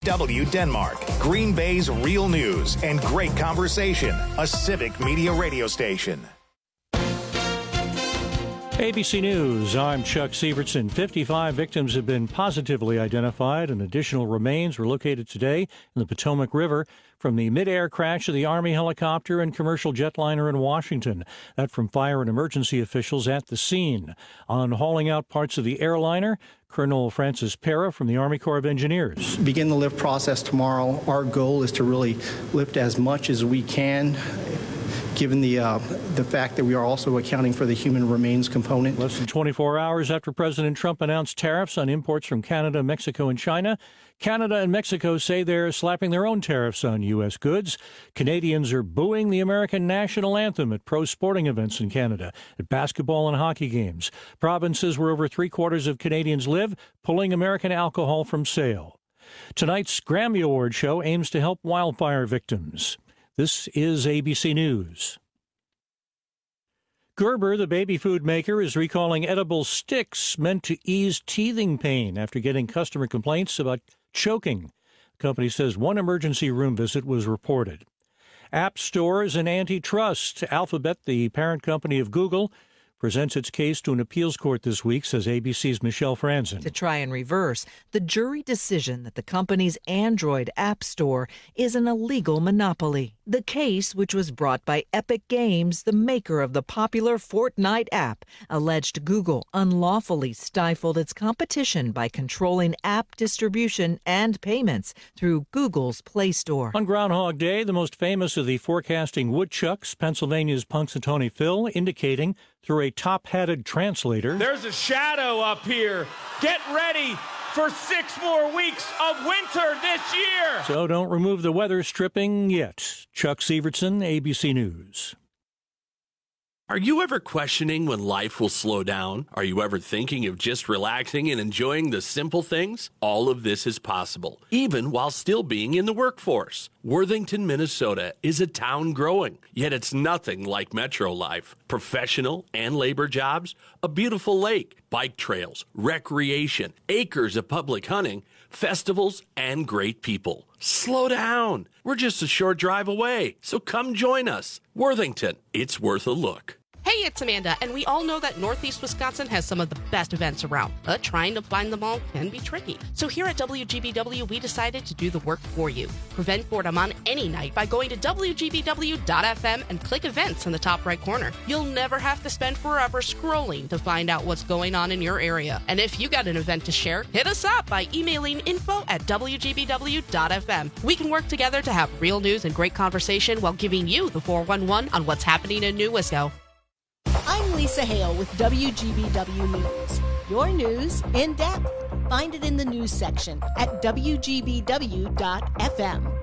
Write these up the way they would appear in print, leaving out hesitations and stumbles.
W Denmark, Green Bay's real news and great conversation, a civic media radio station. ABC News, I'm Chuck Sievertson. 55 victims have been positively identified, and additional remains were located today in the Potomac River from the mid-air crash of the Army helicopter and commercial jetliner in Washington. That from fire and emergency officials at the scene. On hauling out parts of the airliner, Colonel Francis Pera from the Army Corps of Engineers. Begin the lift process tomorrow. Our goal is to really lift as much as we can, given the fact that we are also accounting for the human remains component. Less than 24 hours after President Trump announced tariffs on imports from Canada, Mexico, and China, Canada and Mexico say they're slapping their own tariffs on U.S. goods. Canadians are booing the American national anthem at pro sporting events in Canada, at basketball and hockey games. Provinces where over three-quarters of Canadians live, pulling American alcohol from sale. Tonight's Grammy Award show aims to help wildfire victims. This is ABC News. Gerber, the baby food maker, is recalling edible sticks meant to ease teething pain after getting customer complaints about choking. The company says one emergency room visit was reported. App stores and antitrust. Alphabet, the parent company of Google, presents its case to an appeals court this week, says ABC's Michelle Franzen. To try and reverse the jury decision that the company's Android app store is an illegal monopoly. The case, which was brought by Epic Games, the maker of the popular Fortnite app, alleged Google unlawfully stifled its competition by controlling app distribution and payments through Google's Play Store. On Groundhog Day, the most famous of the forecasting woodchucks, Pennsylvania's Punxsutawney Phil, indicating through a top-hatted translator, "There's a shadow up here. Get ready for 6 more weeks of winter this year." So don't remove the weather stripping yet. Chuck Sievertson, ABC News. Are you ever questioning when life will slow down? Are you ever thinking of just relaxing and enjoying the simple things? All of this is possible, even while still being in the workforce. Worthington, Minnesota is a town growing, yet it's nothing like metro life. Professional and labor jobs, a beautiful lake, bike trails, recreation, acres of public hunting, festivals, and great people. Slow down. We're just a short drive away, so come join us. Worthington, it's worth a look. Hey, it's Amanda, and we all know that Northeast Wisconsin has some of the best events around, but trying to find them all can be tricky. So here at WGBW, we decided to do the work for you. Prevent boredom on any night by going to WGBW.FM and click events in the top right corner. You'll never have to spend forever scrolling to find out what's going on in your area. And if you got an event to share, hit us up by emailing info@WGBW.FM. We can work together to have real news and great conversation while giving you the 411 on what's happening in New Wisco. I'm Lisa Hale with WGBW News. Your news in depth. Find it in the news section at WGBW.FM.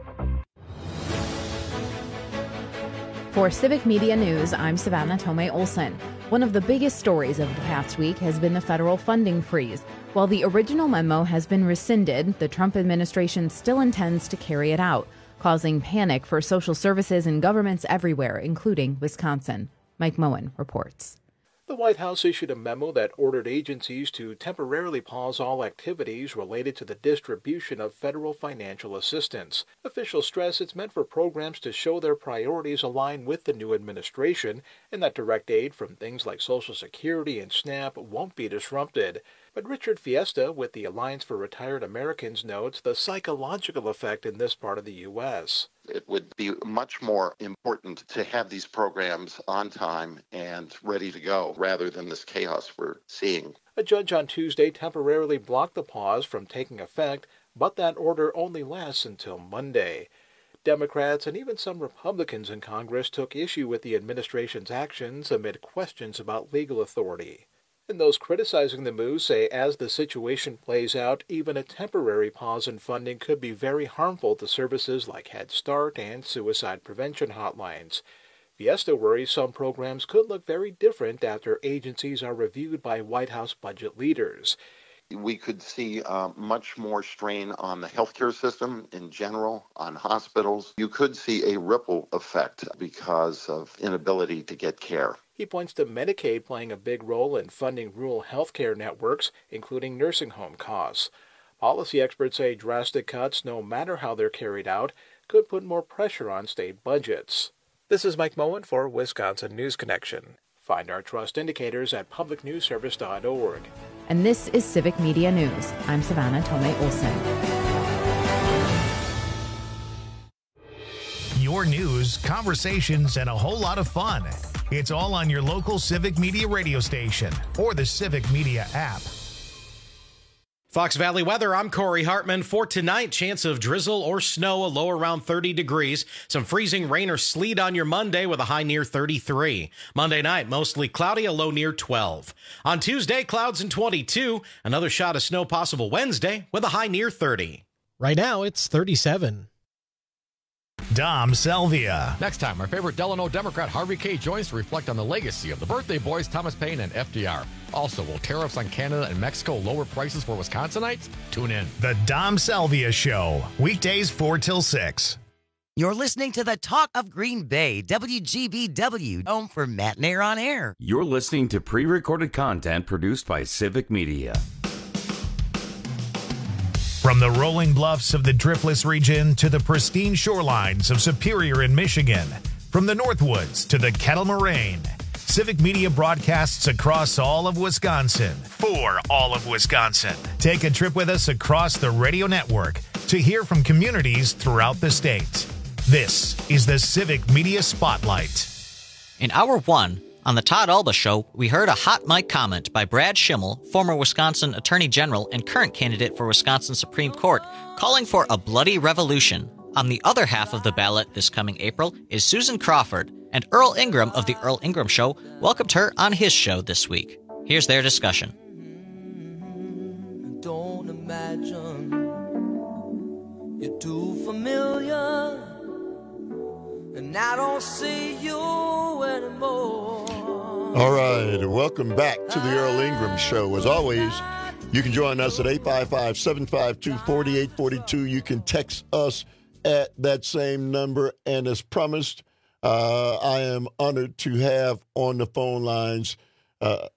For Civic Media News, I'm Savannah Tomei Olson. One of the biggest stories of the past week has been the federal funding freeze. While the original memo has been rescinded, the Trump administration still intends to carry it out, causing panic for social services and governments everywhere, including Wisconsin. Mike Moen reports. The White House issued a memo that ordered agencies to temporarily pause all activities related to the distribution of federal financial assistance. Officials stress it's meant for programs to show their priorities align with the new administration and that direct aid from things like Social Security and SNAP won't be disrupted. But Richard Fiesta with the Alliance for Retired Americans notes the psychological effect in this part of the U.S. It would be much more important to have these programs on time and ready to go rather than this chaos we're seeing. A judge on Tuesday temporarily blocked the pause from taking effect, but that order only lasts until Monday. Democrats and even some Republicans in Congress took issue with the administration's actions amid questions about legal authority. And those criticizing the move say as the situation plays out, even a temporary pause in funding could be very harmful to services like Head Start and suicide prevention hotlines. Fiesta worries some programs could look very different after agencies are reviewed by White House budget leaders. We could see much more strain on the healthcare system in general, on hospitals. You could see a ripple effect because of inability to get care. He points to Medicaid playing a big role in funding rural healthcare networks, including nursing home costs. Policy experts say drastic cuts, no matter how they're carried out, could put more pressure on state budgets. This is Mike Moen for Wisconsin News Connection. Find our trust indicators at publicnewsservice.org. And this is Civic Media News. I'm Savannah Tomei Olson. Your news, conversations, and a whole lot of fun. It's all on your local Civic Media radio station or the Civic Media app. Fox Valley weather, I'm Corey Hartman. For tonight, chance of drizzle or snow, a low around 30 degrees. Some freezing rain or sleet on your Monday with a high near 33. Monday night, mostly cloudy, a low near 12. On Tuesday, clouds and 22. Another shot of snow possible Wednesday with a high near 30. Right now, it's 37. Dom Salvia. Next time, our favorite Delano Democrat Harvey K. joins to reflect on the legacy of the birthday boys Thomas Paine and FDR. Also, will tariffs on Canada and Mexico lower prices for Wisconsinites? Tune in. The Dom Salvia Show, weekdays 4 till 6. You're listening to the Talk of Green Bay, WGBW, home for Matt Nair on Air. You're listening to pre-recorded content produced by Civic Media. From the rolling bluffs of the Driftless region to the pristine shorelines of Superior in Michigan, from the Northwoods to the Kettle Moraine, Civic Media broadcasts across all of Wisconsin for all of Wisconsin. Take a trip with us across the radio network to hear from communities throughout the state. This is the Civic Media Spotlight. In Hour 1, on the Todd Alba Show, we heard a hot mic comment by Brad Schimmel, former Wisconsin Attorney General and current candidate for Wisconsin Supreme Court, calling for a bloody revolution. On the other half of the ballot this coming April is Susan Crawford, and Earl Ingram of The Earl Ingram Show welcomed her on his show this week. Here's their discussion. Don't imagine you're too familiar, and I don't see you anymore. All right, welcome back to the Earl Ingram Show. As always, you can join us at 855-752-4842. You can text us at that same number. And as promised, I am honored to have on the phone lines the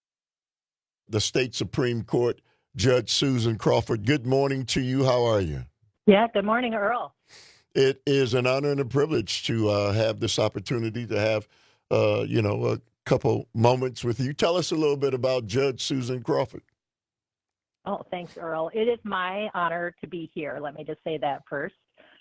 State Supreme Court Judge Susan Crawford. Good morning to you. How are you? Yeah, good morning, Earl. It is an honor and a privilege to have this opportunity to have, a couple moments with you. Tell us a little bit about Judge Susan Crawford. Oh, thanks, Earl. It is my honor to be here. Let me just say that first.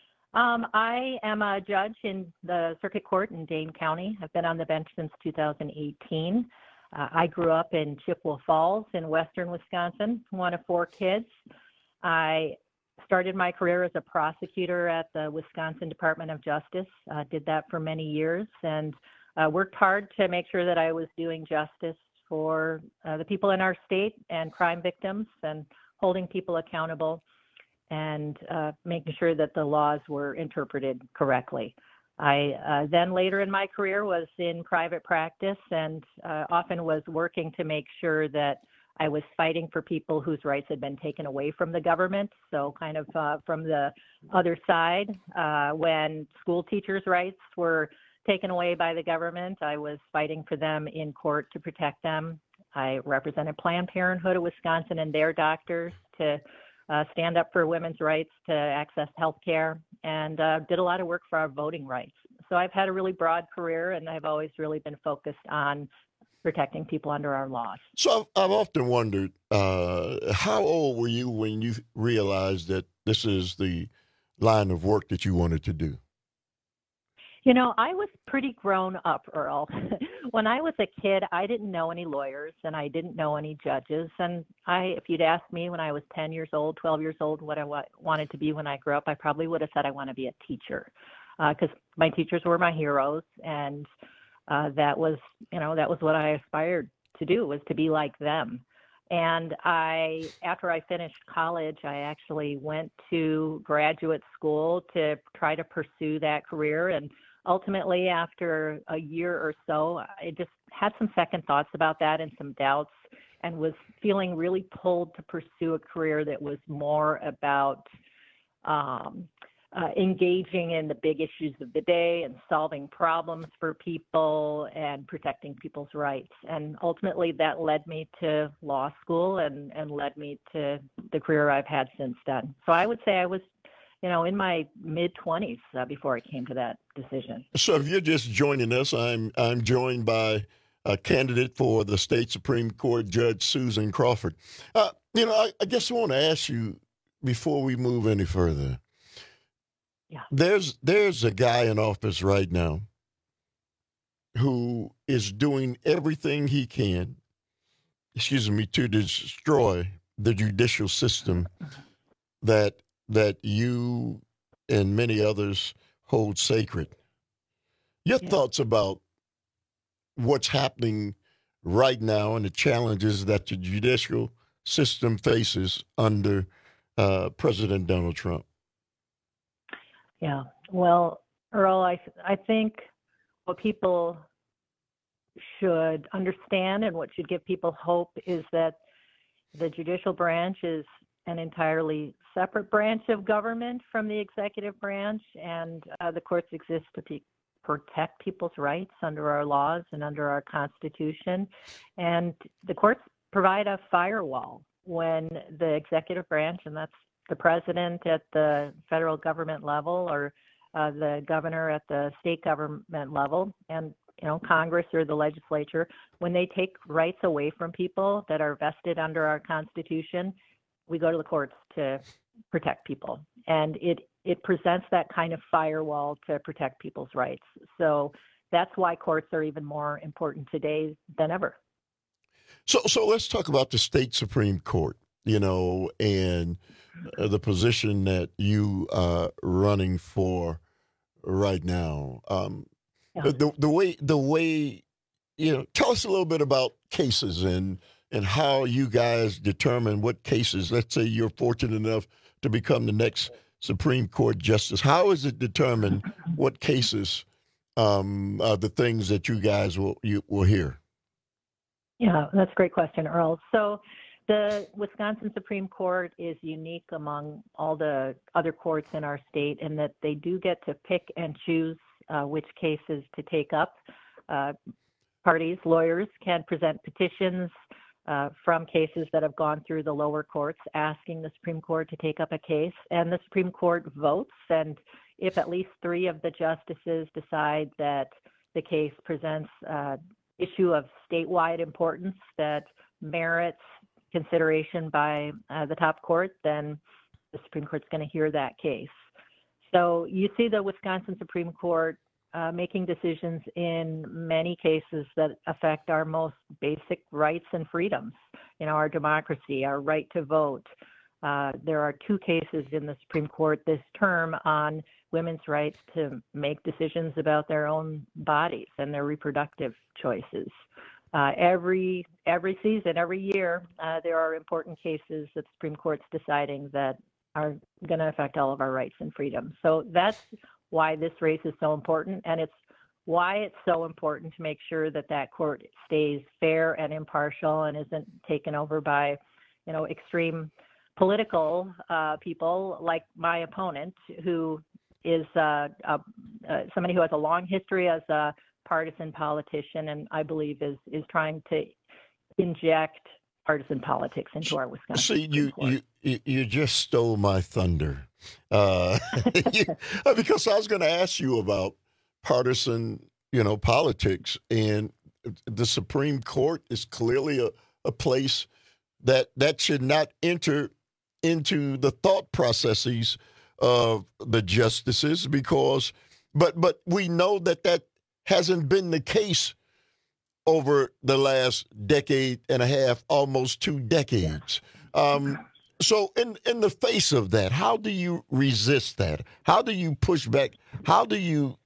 I am a judge in the Circuit Court in Dane County. I've been on the bench since 2018. I grew up in Chippewa Falls in western Wisconsin, one of 4 kids. I started my career as a prosecutor at the Wisconsin Department of Justice, did that for many years, and worked hard to make sure that I was doing justice for the people in our state and crime victims and holding people accountable and making sure that the laws were interpreted correctly. I then later in my career was in private practice and often was working to make sure that I was fighting for people whose rights had been taken away from the government. So kind of from the other side, when school teachers' rights were taken away by the government, I was fighting for them in court to protect them. I represented Planned Parenthood of Wisconsin and their doctors to stand up for women's rights to access health care, and did a lot of work for our voting rights. So I've had a really broad career, and I've always really been focused on protecting people under our laws. So I've often wondered, how old were you when you realized that this is the line of work that you wanted to do? You know, I was pretty grown up, Earl. When I was a kid, I didn't know any lawyers and I didn't know any judges. And if you'd asked me when I was 10 years old, 12 years old, what I wanted to be when I grew up, I probably would have said I want to be a teacher because my teachers were my heroes. And that was what I aspired to do, was to be like them. And after I finished college, I actually went to graduate school to try to pursue that career. And ultimately, after a year or so, I just had some second thoughts about that and some doubts, and was feeling really pulled to pursue a career that was more about engaging in the big issues of the day and solving problems for people and protecting people's rights. And ultimately, that led me to law school and led me to the career I've had since then. So I would say I was, in my mid-20s before I came to that decision. So if you're just joining us, I'm joined by a candidate for the state Supreme Court, Judge Susan Crawford. I guess I want to ask you before we move any further. Yeah. There's a guy in office right now who is doing everything he can, to destroy the judicial system that you and many others hold sacred. Your thoughts about what's happening right now and the challenges that the judicial system faces under President Donald Trump? Yeah. Well, Earl, I think what people should understand and what should give people hope is that the judicial branch is an entirely separate branch of government from the executive branch, and the courts exist to protect people's rights under our laws and under our Constitution. And the courts provide a firewall when the executive branch, and that's the president at the federal government level or the governor at the state government level, and Congress or the legislature, when they take rights away from people that are vested under our Constitution, we go to the courts to protect people. And it presents that kind of firewall to protect people's rights. So that's why courts are even more important today than ever. So let's talk about the state Supreme Court, and the position that you are running for right now. The way, tell us a little bit about cases and how you guys determine what cases. Let's say you're fortunate enough to become the next Supreme Court justice. How is it determined what cases are the things that you guys will hear? Yeah, that's a great question, Earl. So the Wisconsin Supreme Court is unique among all the other courts in our state in that they do get to pick and choose which cases to take up. Parties, lawyers can present petitions from cases that have gone through the lower courts asking the Supreme Court to take up a case, and the Supreme Court votes. And if at least 3 of the justices decide that the case presents issue of statewide importance that merits consideration by the top court, then the Supreme Court's going to hear that case. So you see the Wisconsin Supreme Court making decisions in many cases that affect our most basic rights and freedoms, our democracy, our right to vote. There are 2 cases in the Supreme Court this term on women's rights to make decisions about their own bodies and their reproductive choices. Every season, every year, there are important cases that the Supreme Court's deciding that are going to affect all of our rights and freedoms. So that's why this race is so important, and it's why it's so important to make sure that that court stays fair and impartial and isn't taken over by, extreme political people like my opponent, who is somebody who has a long history as a partisan politician, and I believe is trying to inject partisan politics into our Wisconsin. See, you just stole my thunder, because I was going to ask you about partisan, politics, and the Supreme Court is clearly a place that should not enter into the thought processes of the justices, because, but we know that hasn't been the case over the last decade and a half, almost 2 decades. So in the face of that, how do you resist that? How do you push back? How do you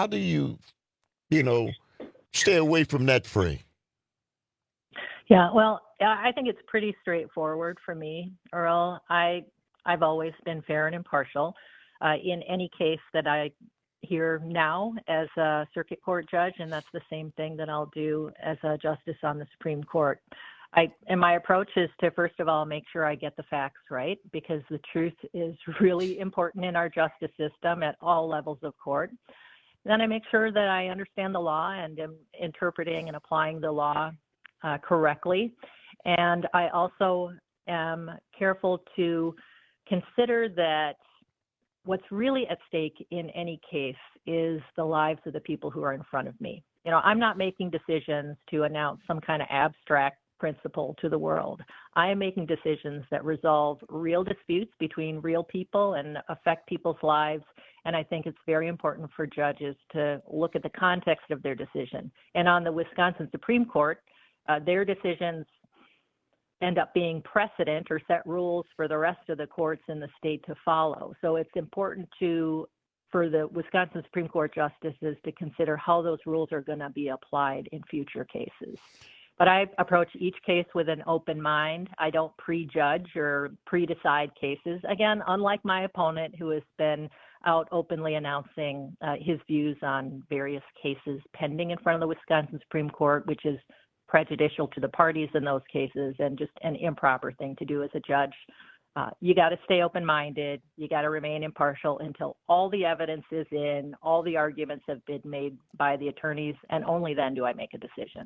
stay away from that fray? Yeah, well, I think it's pretty straightforward for me, Earl. I've always been fair and impartial in any case that I hear now as a circuit court judge, and that's the same thing that I'll do as a justice on the Supreme Court. And my approach is to, first of all, make sure I get the facts right, because the truth is really important in our justice system at all levels of court. Then I make sure that I understand the law and am interpreting and applying the law correctly. And I also am careful to consider that what's really at stake in any case is the lives of the people who are in front of me. I'm not making decisions to announce some kind of abstract principle to the world. I am making decisions that resolve real disputes between real people and affect people's lives. And I think it's very important for judges to look at the context of their decision. And on the Wisconsin Supreme Court, their decisions end up being precedent or set rules for the rest of the courts in the state to follow. So it's important for the Wisconsin Supreme Court justices to consider how those rules are going to be applied in future cases. But I approach each case with an open mind. I don't prejudge or pre-decide cases. Again, unlike my opponent, who has been out openly announcing his views on various cases pending in front of the Wisconsin Supreme Court, which is prejudicial to the parties in those cases and just an improper thing to do as a judge. You got to stay open-minded. You got to remain impartial until all the evidence is in, all the arguments have been made by the attorneys, and only then do I make a decision.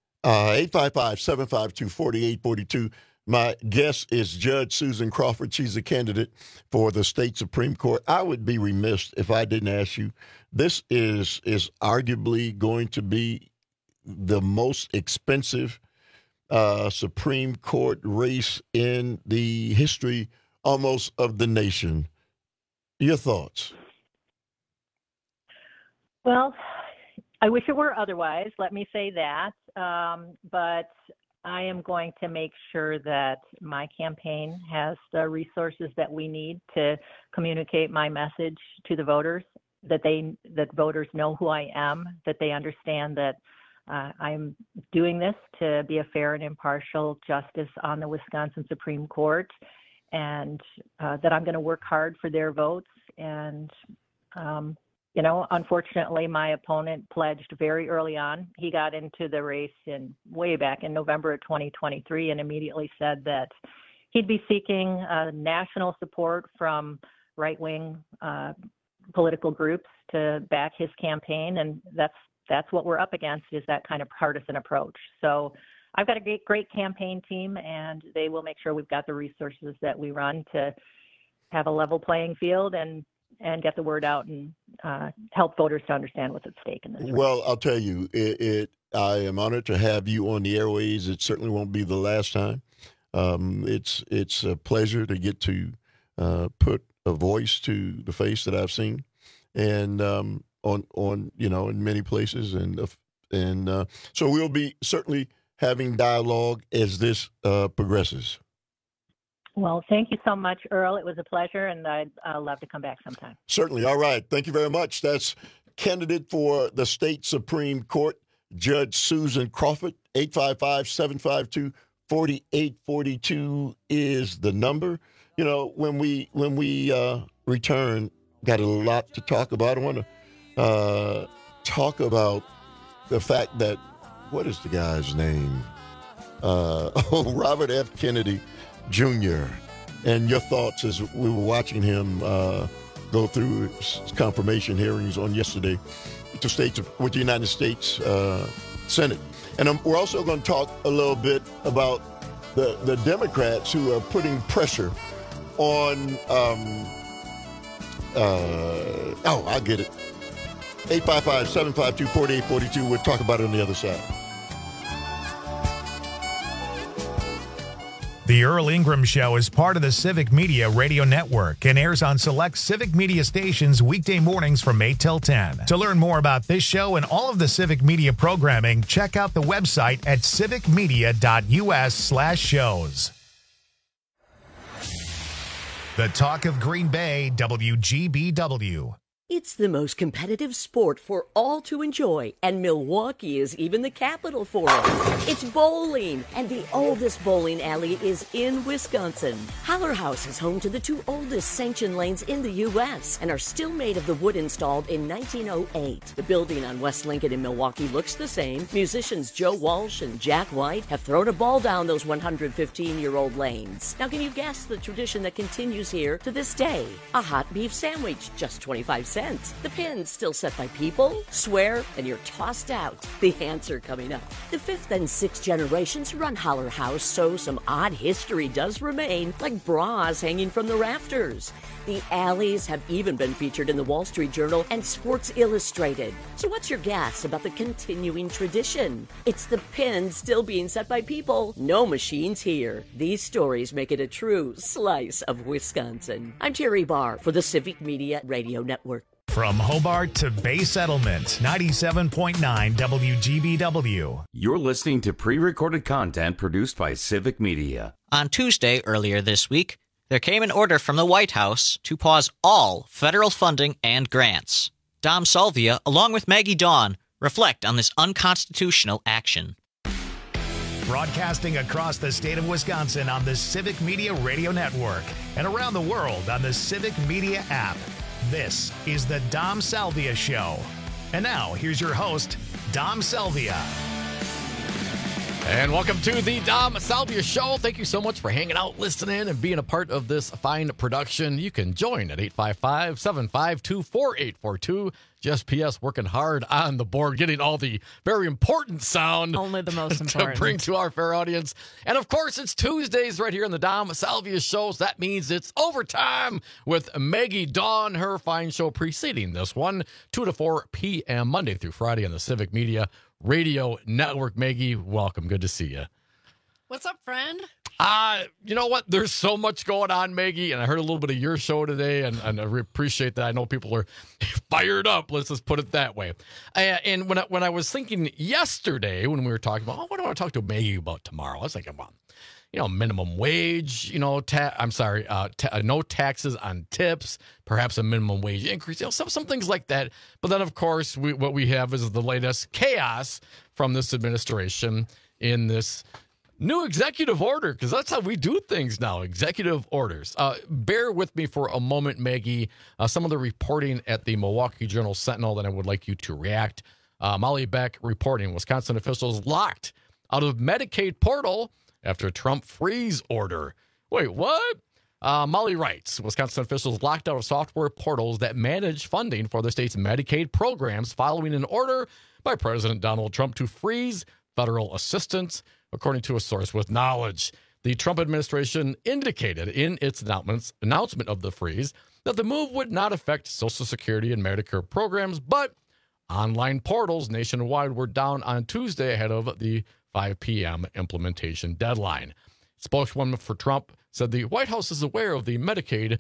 855-752-4842. My guest is Judge Susan Crawford. She's a candidate for the state Supreme Court. I would be remiss if I didn't ask you, this is arguably going to be the most expensive Supreme Court race in the history almost of the nation. Your thoughts? Well, I wish it were otherwise. Let me say that. But I am going to make sure that my campaign has the resources that we need to communicate my message to the voters, that voters know who I am, that they understand that I'm doing this to be a fair and impartial justice on the Wisconsin Supreme Court, and that I'm going to work hard for their votes. And, unfortunately, my opponent pledged very early on. He got into the race way back in November of 2023 and immediately said that he'd be seeking national support from right-wing political groups to back his campaign, and that's what we're up against, is that kind of partisan approach. So I've got a great campaign team, and they will make sure we've got the resources that we run to have a level playing field and get the word out and help voters to understand what's at stake in this race. Well, I'll tell you, I am honored to have you on the airways. It certainly won't be the last time. It's a pleasure to get to put a voice to the face that I've seen, and on in many places, and so we'll be certainly having dialogue as this progresses. Well, thank you so much, Earl. It was a pleasure, and I'd love to come back sometime. Certainly. All right. Thank you very much. That's candidate for the state Supreme Court, Judge Susan Crawford. 855-752-4842 is the number. When we return, got a lot to talk about. I want to talk about the fact that, what is the guy's name? Robert F. Kennedy Jr. And your thoughts as we were watching him go through his confirmation hearings on yesterday with the United States Senate. And we're also going to talk a little bit about the Democrats who are putting pressure on I get it. 855-752-4842. We'll talk about it on the other side. The Earl Ingram Show is part of the Civic Media Radio Network and airs on select Civic Media stations weekday mornings from 8 till 10. To learn more about this show and all of the Civic Media programming, check out the website at civicmedia.us/shows. The Talk of Green Bay, WGBW. It's the most competitive sport for all to enjoy, and Milwaukee is even the capital for it. It's bowling, and the oldest bowling alley is in Wisconsin. Holler House is home to the 2 oldest sanctioned lanes in the U.S. and are still made of the wood installed in 1908. The building on West Lincoln in Milwaukee looks the same. Musicians Joe Walsh and Jack White have thrown a ball down those 115-year-old lanes. Now, can you guess the tradition that continues here to this day? A hot beef sandwich, just 25 cents. The pin's still set by people, swear, and you're tossed out. The answer coming up. The 5th and 6th generations run Holler House, so some odd history does remain, like bras hanging from the rafters. The alleys have even been featured in the Wall Street Journal and Sports Illustrated. So what's your guess about the continuing tradition? It's the pins still being set by people. No machines here. These stories make it a true slice of Wisconsin. I'm Terry Barr for the Civic Media Radio Network. From Hobart to Bay Settlement, 97.9 WGBW. You're listening to pre-recorded content produced by Civic Media. On Tuesday earlier this week, there came an order from the White House to pause all federal funding and grants. Dom Salvia, along with Maggie Dawn, reflect on this unconstitutional action. Broadcasting across the state of Wisconsin on the Civic Media Radio Network and around the world on the Civic Media app. This is the Dom Salvia Show. And now, here's your host, Dom Salvia. And welcome to the Dom Salvia Show. Thank you so much for hanging out, listening, and being a part of this fine production. You can join at 855-752-4842. Just PS working hard on the board, getting all the very important sound. Only the most important. To bring to our fair audience. And of course, it's Tuesdays right here on the Dom Salvia Show. So that means it's overtime with Maggie Dawn, her fine show preceding this one, 2 to 4 p.m. Monday through Friday on the Civic Media Radio Network. Maggie, welcome. Good to see you. What's up, friend? You know what? There's so much going on, Maggie, and I heard a little bit of your show today, and I appreciate that. I know people are fired up. Let's just put it that way. And when I was thinking yesterday, when we were talking about, what do I want to talk to Maggie about tomorrow? I was thinking about, minimum wage, no taxes on tips, perhaps a minimum wage increase, some things like that. But then, of course, what we have is the latest chaos from this administration in this new executive order, because that's how we do things now, executive orders. Bear with me for a moment, Maggie. Some of the reporting at the Milwaukee Journal-Sentinel that I would like you to react. Molly Beck reporting, Wisconsin officials locked out of Medicaid portal after Trump freeze order. Wait, what? Molly writes, Wisconsin officials locked out of software portals that manage funding for the state's Medicaid programs following an order by President Donald Trump to freeze federal assistance, according to a source with knowledge. The Trump administration indicated in its announcement of the freeze that the move would not affect Social Security and Medicare programs, but online portals nationwide were down on Tuesday ahead of the 5 p.m. implementation deadline. Spokeswoman for Trump said the White House is aware of the Medicaid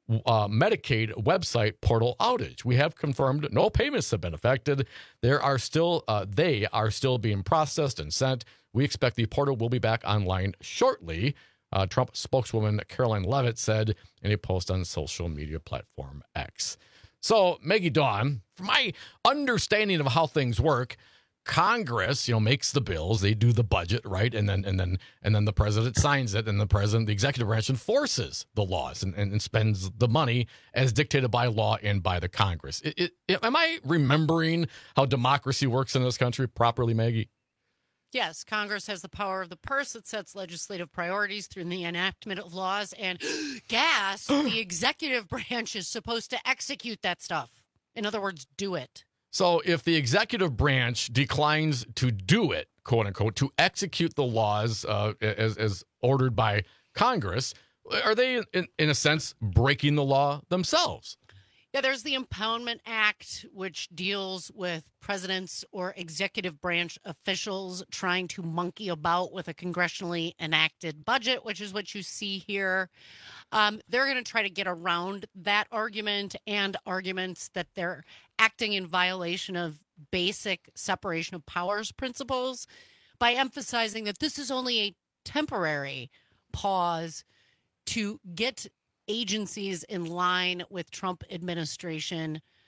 website portal outage. We have confirmed no payments have been affected. They are still being processed and sent. We expect the portal will be back online shortly. Trump spokeswoman Caroline Leavitt said in a post on social media platform X. So, Maggie Dawn, from my understanding of how things work, Congress, makes the bills, they do the budget, right? And then the president signs it, and the executive branch enforces the laws and spends the money as dictated by law and by the Congress. Am I remembering how democracy works in this country properly, Maggie? Yes, Congress has the power of the purse. It sets legislative priorities through the enactment of laws, and the executive branch is supposed to execute that stuff. In other words, do it. So if the executive branch declines to do it, quote unquote, to execute the laws as ordered by Congress, are they, in a sense, breaking the law themselves? Yeah, there's the Impoundment Act, which deals with presidents or executive branch officials trying to monkey about with a congressionally enacted budget, which is what you see here. They're going to try to get around that argument and arguments that they're acting in violation of basic separation of powers principles by emphasizing that this is only a temporary pause to get agencies in line with Trump administration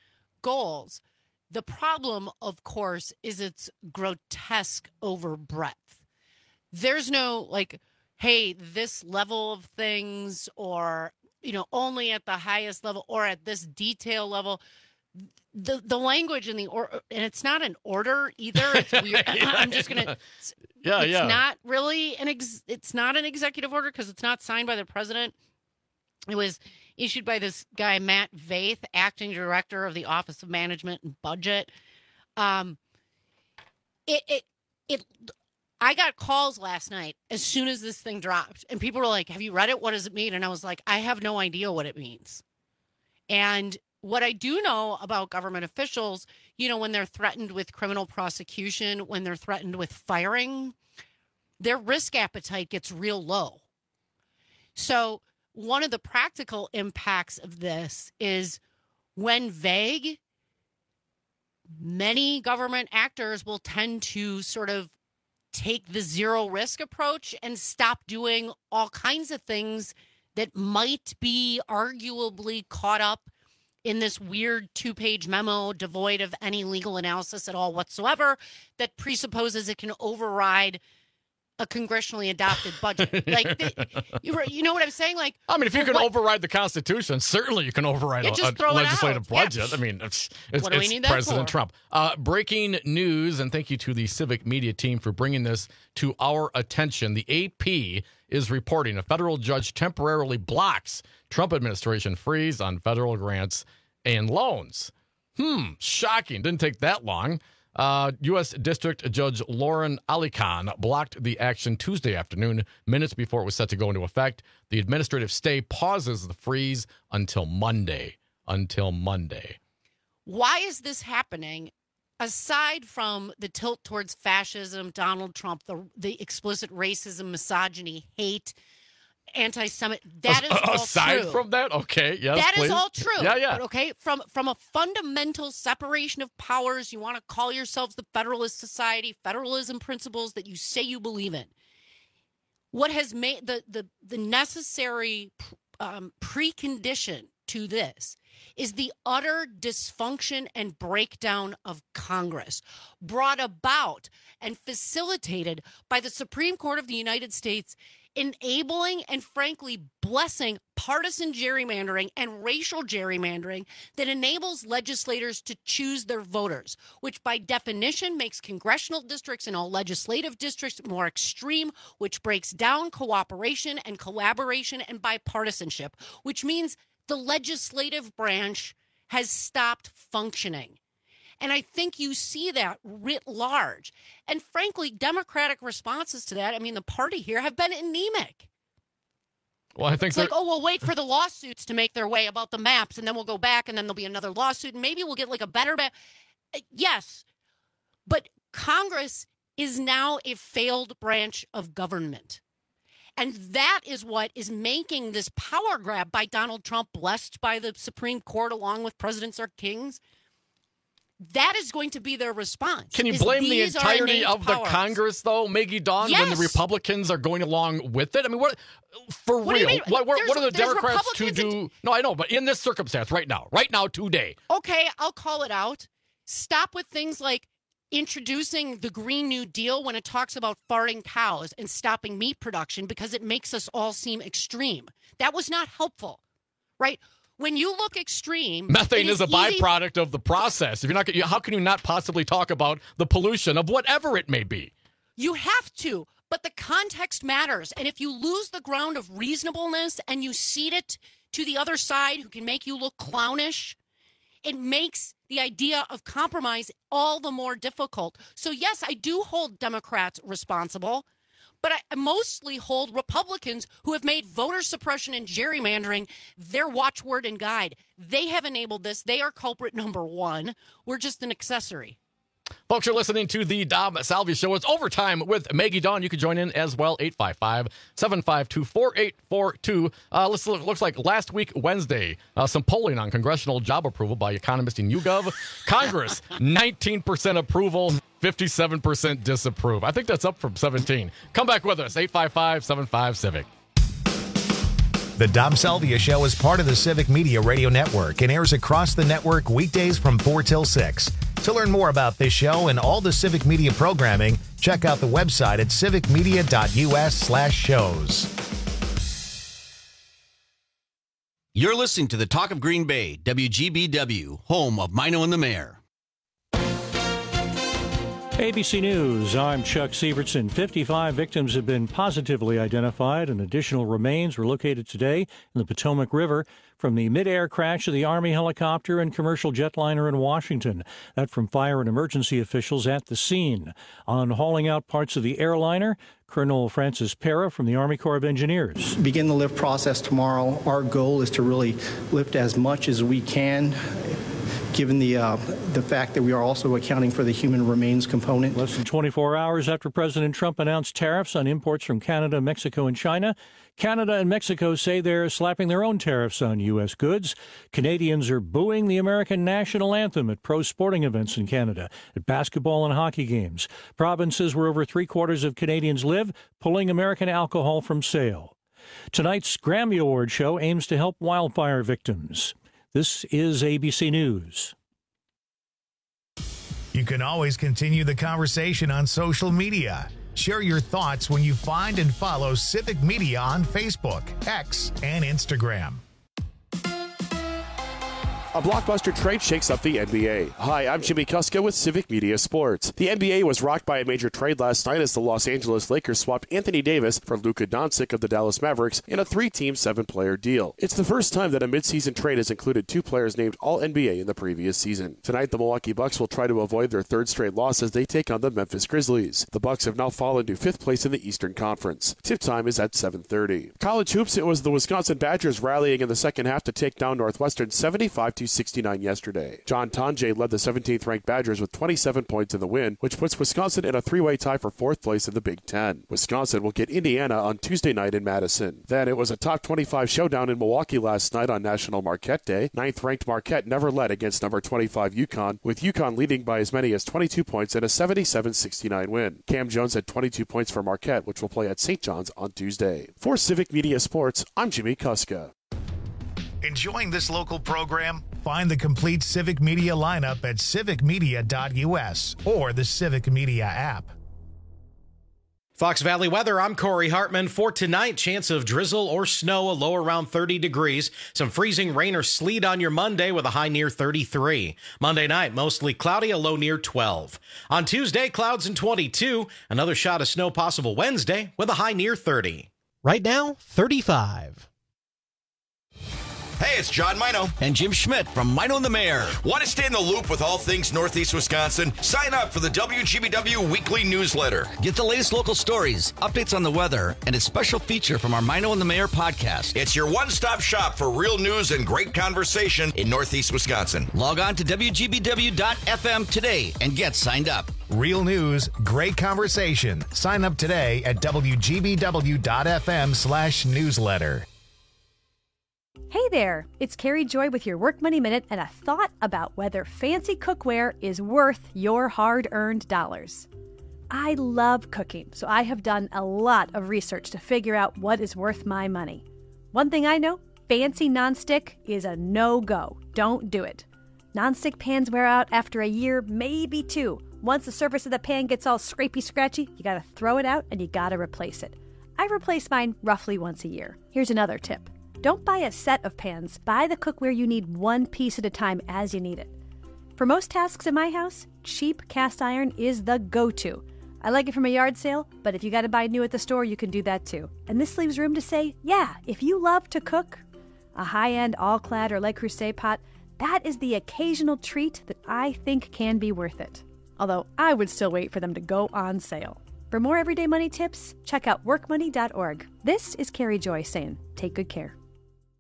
goals. The problem, of course, is its grotesque overbreadth. There's no like, hey, this level of things, or, only at the highest level or at this detail level. The language in and it's not an order either. It's weird. I'm just going to. It's not really it's not an executive order because it's not signed by the president. It was issued by this guy, Matt Vaith, acting director of the Office of Management and Budget. I got calls last night as soon as this thing dropped, and people were like, have you read it? What does it mean? And I was like, I have no idea what it means. And what I do know about government officials, when they're threatened with criminal prosecution, when they're threatened with firing, their risk appetite gets real low. So one of the practical impacts of this is when vague, many government actors will tend to sort of take the zero risk approach and stop doing all kinds of things that might be arguably caught up in this weird 2-page memo devoid of any legal analysis at all whatsoever that presupposes it can override a congressionally adopted budget. You know what I'm saying? Like, I mean, if you can override the Constitution, certainly you can override a legislative budget. Yeah. I mean, it's President Trump. Breaking news, and thank you to the Civic Media team for bringing this to our attention. The AP is reporting a federal judge temporarily blocks Trump administration freeze on federal grants and loans. Shocking. Didn't take that long. U.S. District Judge Lauren Ali Khan blocked the action Tuesday afternoon, minutes before it was set to go into effect. The administrative stay pauses the freeze until Monday. Why is this happening? Aside from the tilt towards fascism, Donald Trump, the explicit racism, misogyny, hate, anti-Semitic, that is all true. Aside from that, okay, yes, that please. is all true. Yeah. But okay, from a fundamental separation of powers, you want to call yourselves the Federalist Society, federalism principles that you say you believe in. What has made the necessary precondition to this is the utter dysfunction and breakdown of Congress, brought about and facilitated by the Supreme Court of the United States, enabling and frankly blessing partisan gerrymandering and racial gerrymandering that enables legislators to choose their voters, which by definition makes congressional districts and all legislative districts more extreme, which breaks down cooperation and collaboration and bipartisanship, which means the legislative branch has stopped functioning. And I think you see that writ large. And frankly, Democratic responses to that, I mean, the party here have been anemic. Well, I think it's like, we'll wait for the lawsuits to make their way about the maps, and then we'll go back, and then there'll be another lawsuit, and maybe we'll get like a better map. Yes, but Congress is now a failed branch of government. And that is what is making this power grab by Donald Trump, blessed by the Supreme Court along with Presidents are kings. That is going to be their response. Can you blame the entirety of the Congress, though, Maggie Dawn, when the Republicans are going along with it? I mean, what are the Democrats to do? No, I know, but in this circumstance, right now, today. Okay, I'll call it out. Stop with things like introducing the Green New Deal when it talks about farting cows and stopping meat production because it makes us all seem extreme. That was not helpful, right? When you look extreme, methane is a byproduct of the process. If you're not, how can you not possibly talk about the pollution of whatever it may be? You have to, but the context matters. And if you lose the ground of reasonableness and you cede it to the other side who can make you look clownish, it makes the idea of compromise all the more difficult. So yes, I do hold Democrats responsible, but I mostly hold Republicans who have made voter suppression and gerrymandering their watchword and guide. They have enabled this. They are culprit number one. We're just an accessory. Folks, you're listening to the Dom Salvi Show. It's Overtime with Maggie Dawn. You can join in as well, 855-752-4842. Looks like last week, Wednesday, some polling on congressional job approval by economists in YouGov. Congress, 19% approval, 57% disapprove. I think that's up from 17. Come back with us, 855-75-CIVIC. The Dom Salvia Show is part of the Civic Media Radio Network and airs across the network weekdays from 4 till 6. To learn more about this show and all the Civic Media programming, check out the website at civicmedia.us/shows. You're listening to the Talk of Green Bay, WGBW, home of Mino and the Mayor. ABC News, I'm Chuck Sievertson. 55 victims have been positively identified, and additional remains were located today in the Potomac River from the mid-air crash of the Army helicopter and commercial jetliner in Washington. That from fire and emergency officials at the scene. On hauling out parts of the airliner, Colonel Francis Pera from the Army Corps of Engineers. Begin the lift process tomorrow. Our goal is to really lift as much as we can, given the fact that we are also accounting for the human remains component. Less than 24 hours after President Trump announced tariffs on imports from Canada, Mexico, and China, Canada and Mexico say they're slapping their own tariffs on U.S. goods. Canadians are booing the American national anthem at pro sporting events in Canada, at basketball and hockey games. Provinces where over three-quarters of Canadians live, pulling American alcohol from sale. Tonight's Grammy Award show aims to help wildfire victims. This is ABC News. You can always continue the conversation on social media. Share your thoughts when you find and follow Civic Media on Facebook, X, and Instagram. A blockbuster trade shakes up the NBA. Hi, I'm Jimmy Kuska with Civic Media Sports. The NBA was rocked by a major trade last night as the Los Angeles Lakers swapped Anthony Davis for Luka Doncic of the Dallas Mavericks in a 3-team, 7-player deal. It's the first time that a midseason trade has included 2 players named All-NBA in the previous season. Tonight, the Milwaukee Bucks will try to avoid their 3rd straight loss as they take on the Memphis Grizzlies. The Bucks have now fallen to 5th place in the Eastern Conference. Tip time is at 7:30. College hoops, it was the Wisconsin Badgers rallying in the second half to take down Northwestern 75-69 yesterday. John Tonje led the 17th-ranked Badgers with 27 points in the win, which puts Wisconsin in a 3-way tie for 4th place in the Big Ten. Wisconsin will get Indiana on Tuesday night in Madison. Then it was a top 25 showdown in Milwaukee last night on National Marquette Day. 9th-ranked Marquette never led against number 25 UConn, with UConn leading by as many as 22 points in a 77-69 win. Cam Jones had 22 points for Marquette, which will play at St. John's on Tuesday. For Civic Media Sports, I'm Jimmy Kuska. Enjoying this local program? Find the complete Civic Media lineup at civicmedia.us or the Civic Media app. Fox Valley weather, I'm Corey Hartman. For tonight, chance of drizzle or snow, a low around 30 degrees. Some freezing rain or sleet on your Monday with a high near 33. Monday night, mostly cloudy, a low near 12. On Tuesday, clouds and 22. Another shot of snow possible Wednesday with a high near 30. Right now, 35. Hey, it's John Mino. And Jim Schmidt from Mino and the Mayor. Want to stay in the loop with all things Northeast Wisconsin? Sign up for the WGBW Weekly Newsletter. Get the latest local stories, updates on the weather, and a special feature from our Mino and the Mayor podcast. It's your one-stop shop for real news and great conversation in Northeast Wisconsin. Log on to WGBW.FM today and get signed up. Real news, great conversation. Sign up today at WGBW.FM/newsletter. Hey there, it's Carrie Joy with your Work Money Minute and a thought about whether fancy cookware is worth your hard-earned dollars. I love cooking, so I have done a lot of research to figure out what is worth my money. One thing I know, fancy nonstick is a no-go. Don't do it. Nonstick pans wear out after a year, maybe 2. Once the surface of the pan gets all scrapey-scratchy, you gotta throw it out and you gotta replace it. I replace mine roughly once a year. Here's another tip. Don't buy a set of pans. Buy the cookware you need one piece at a time as you need it. For most tasks in my house, cheap cast iron is the go-to. I like it from a yard sale, but if you got to buy new at the store, you can do that too. And this leaves room to say, yeah, if you love to cook, a high-end all-clad or Le Creuset pot, that is the occasional treat that I think can be worth it. Although I would still wait for them to go on sale. For more everyday money tips, check out workmoney.org. This is Carrie Joy saying, take good care.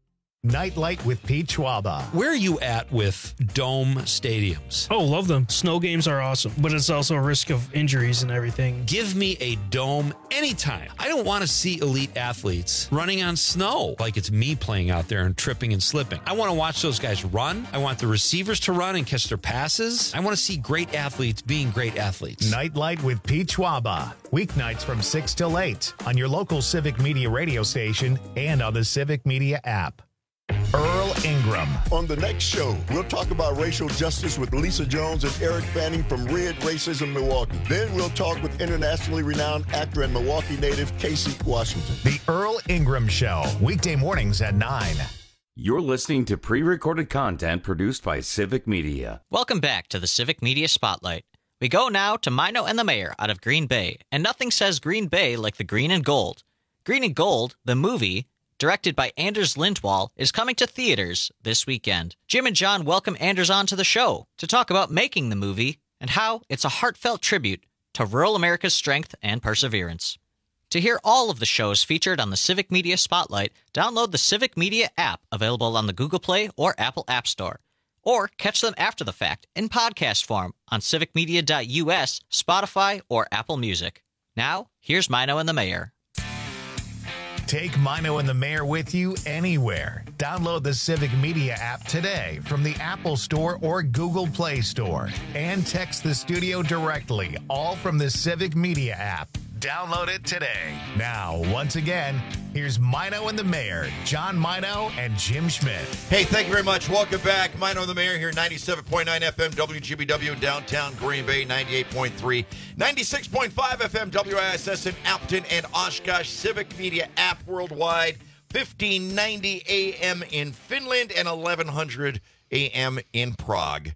Nightlight with Pete Schwaba. Where are you at with dome stadiums? Oh, love them. Snow games are awesome, but it's also a risk of injuries and everything. Give me a dome anytime. I don't want to see elite athletes running on snow like it's me playing out there and tripping and slipping. I want to watch those guys run. I want the receivers to run and catch their passes. I want to see great athletes being great athletes. Nightlight with Pete Schwaba. Weeknights from 6 till 8 on your local Civic Media radio station and on the Civic Media app. Earl Ingram. On the next show, we'll talk about racial justice with Lisa Jones and Eric Fanning from Red Racism Milwaukee. Then we'll talk with internationally renowned actor and Milwaukee native Casey Washington. The Earl Ingram Show, weekday mornings at 9. You're listening to pre-recorded content produced by Civic Media. Welcome back to the Civic Media Spotlight. We go now to Mino and the Mayor out of Green Bay, and nothing says Green Bay like the green and gold. Green and Gold, the movie, directed by Anders Lindwall, is coming to theaters this weekend. Jim and John welcome Anders onto the show to talk about making the movie and how it's a heartfelt tribute to rural America's strength and perseverance. To hear all of the shows featured on the Civic Media Spotlight, download the Civic Media app available on the Google Play or Apple App Store. Or catch them after the fact in podcast form on civicmedia.us, Spotify, or Apple Music. Now, here's Mino and the Mayor. Take Mino and the Mayor with you anywhere. Download the Civic Media app today from the Apple Store or Google Play Store. And text the studio directly, all from the Civic Media app. Download it today. Now, once again, here's Mino and the Mayor, John Mino and Jim Schmidt. Hey, thank you very much. Welcome back. Mino and the Mayor here, 97.9 FM WGBW in downtown Green Bay, 98.3, 96.5 FM WISS in Appleton and Oshkosh, Civic Media app worldwide, 1590 AM in Finland and 1100 AM in Prague.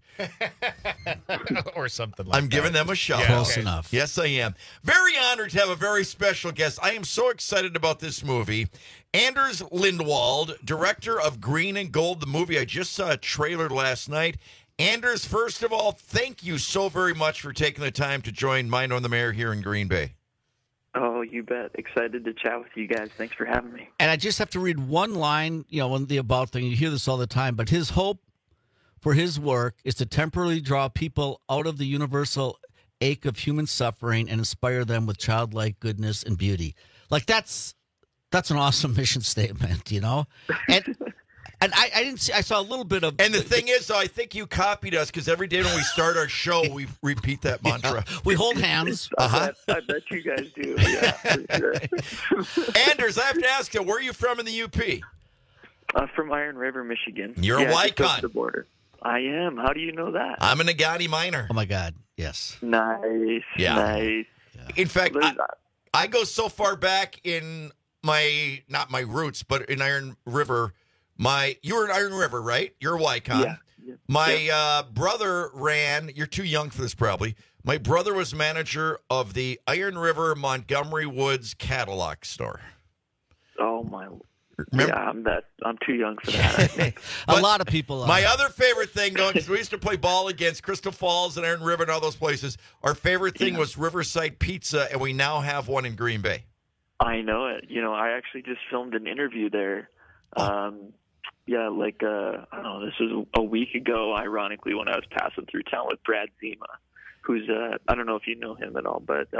Or something like that. I'm giving them a shout. Close enough. Yes, I am. Very honored to have a very special guest. I am so excited about this movie. Anders Lindwall, director of Green and Gold, the movie. I just saw a trailer last night. Anders, first of all, thank you so very much for taking the time to join Mino and the Mayor here in Green Bay. Oh, you bet. Excited to chat with you guys. Thanks for having me. And I just have to read one line, on the about thing. You hear this all the time, but his hope for his work is to temporarily draw people out of the universal ache of human suffering and inspire them with childlike goodness and beauty. Like that's an awesome mission statement, And I didn't see. I saw a little bit of. And the thing is, though, I think you copied us because every day when we start our show, we repeat that mantra. We hold hands. I bet you guys do. Yeah, for sure. Anders, I have to ask you, where are you from in the UP? From Iron River, Michigan. You're a just over Wycon. the border. I am. How do you know that? I'm a Nagati miner. Oh my God! Yes. Nice. Yeah. Nice. In fact, I go so far back in not my roots, but in Iron River. You were in Iron River, right? You're a Wycon. Yeah. My brother ran. You're too young for this, probably. My brother was manager of the Iron River Montgomery Woods Cadillac store. Oh my. Remember? Yeah, I'm too young for that, I think. A lot of people are. My other favorite thing, though, because we used to play ball against Crystal Falls and Iron River and all those places, our favorite thing was Riverside Pizza, and we now have one in Green Bay. I know it. I actually just filmed an interview there. I don't know, this was a week ago, ironically, when I was passing through town with Brad Zima, who's, I don't know if you know him at all, but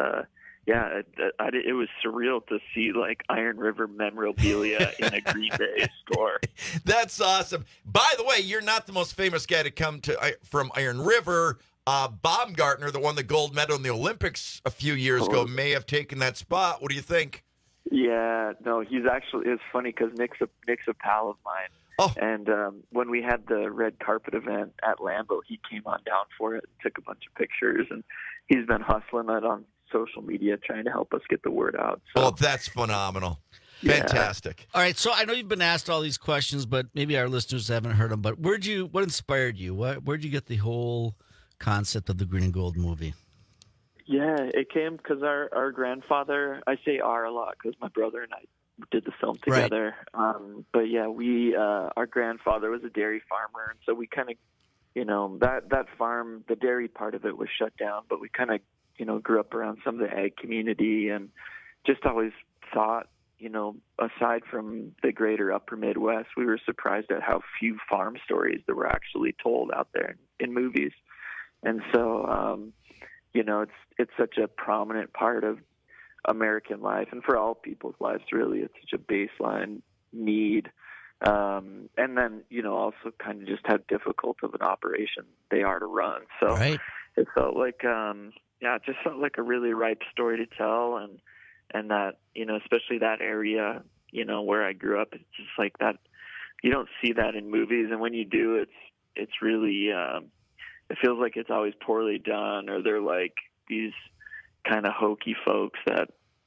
it was surreal to see Iron River memorabilia in a Green Bay store. That's awesome. By the way, you're not the most famous guy to come from Iron River. Baumgartner, that won the gold medal in the Olympics a few years ago, may have taken that spot. What do you think? Yeah, no, it's funny because Nick's a pal of mine. Oh. And when we had the red carpet event at Lambeau, he came on down for it and took a bunch of pictures, and he's been hustling it on social media trying to help us get the word out. So. Oh, that's phenomenal. Fantastic. All right, so I know you've been asked all these questions, but maybe our listeners haven't heard them. But what inspired you? Where'd you get the whole concept of the Green and Gold movie? Yeah, it came because our grandfather, I say our a lot because my brother and I did the film together. Right. But yeah, our grandfather was a dairy farmer. And so we kind of, that farm, the dairy part of it was shut down, but we kind of, grew up around some of the ag community and just always thought, aside from the greater upper Midwest, we were surprised at how few farm stories there were actually told out there in movies. And so, it's such a prominent part of American life, and for all people's lives, really. It's such a baseline need. And then, also kind of just how difficult of an operation they are to run. So It felt like, it just felt like a really ripe story to tell. And that, especially that area, where I grew up, it's just like that. You don't see that in movies. And when you do, it's really, it feels like it's always poorly done, or they're like these kind of hokey folks that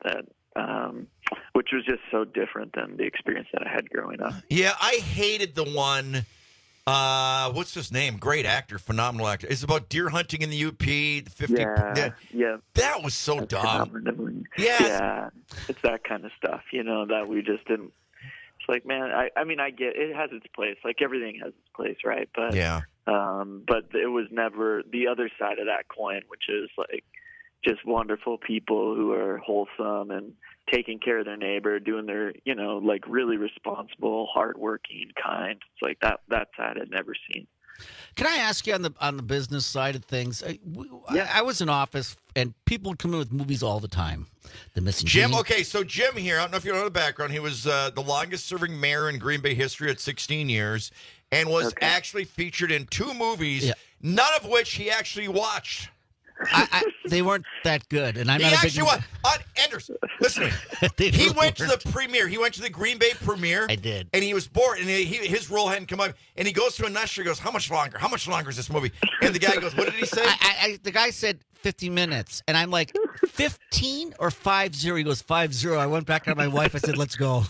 which was just so different than the experience that I had growing up. Yeah, I hated the one. What's his name? Great actor, phenomenal actor. It's about deer hunting in the UP. 50. Yeah. That was so dumb. Yeah, it's that kind of stuff, that we just didn't. It's like, man, I mean, I get it has its place. Like everything has its place, right? But but it was never the other side of that coin, which is like just wonderful people who are wholesome and taking care of their neighbor, doing their, like really responsible, hardworking, kind. It's like that side I'd never seen. Can I ask you on the business side of things? I was in office, and people would come in with movies all the time. The Missing Jim. Gene. Okay, so Jim here. I don't know if you know the background. He was the longest-serving mayor in Green Bay history at 16 years, and was actually featured in 2 movies, none of which he actually watched. They weren't that good, and I'm he not a big. Actually Anders, listen. He went to the premiere. He went to the Green Bay premiere. I did, and he was bored, and his role hadn't come up. And he goes to a usher. He goes, "How much longer? How much longer is this movie?" And the guy goes, "What did he say?" The guy said 50 minutes, and I'm like, 15 or 50? He goes 50. I went back to my wife. I said, "Let's go."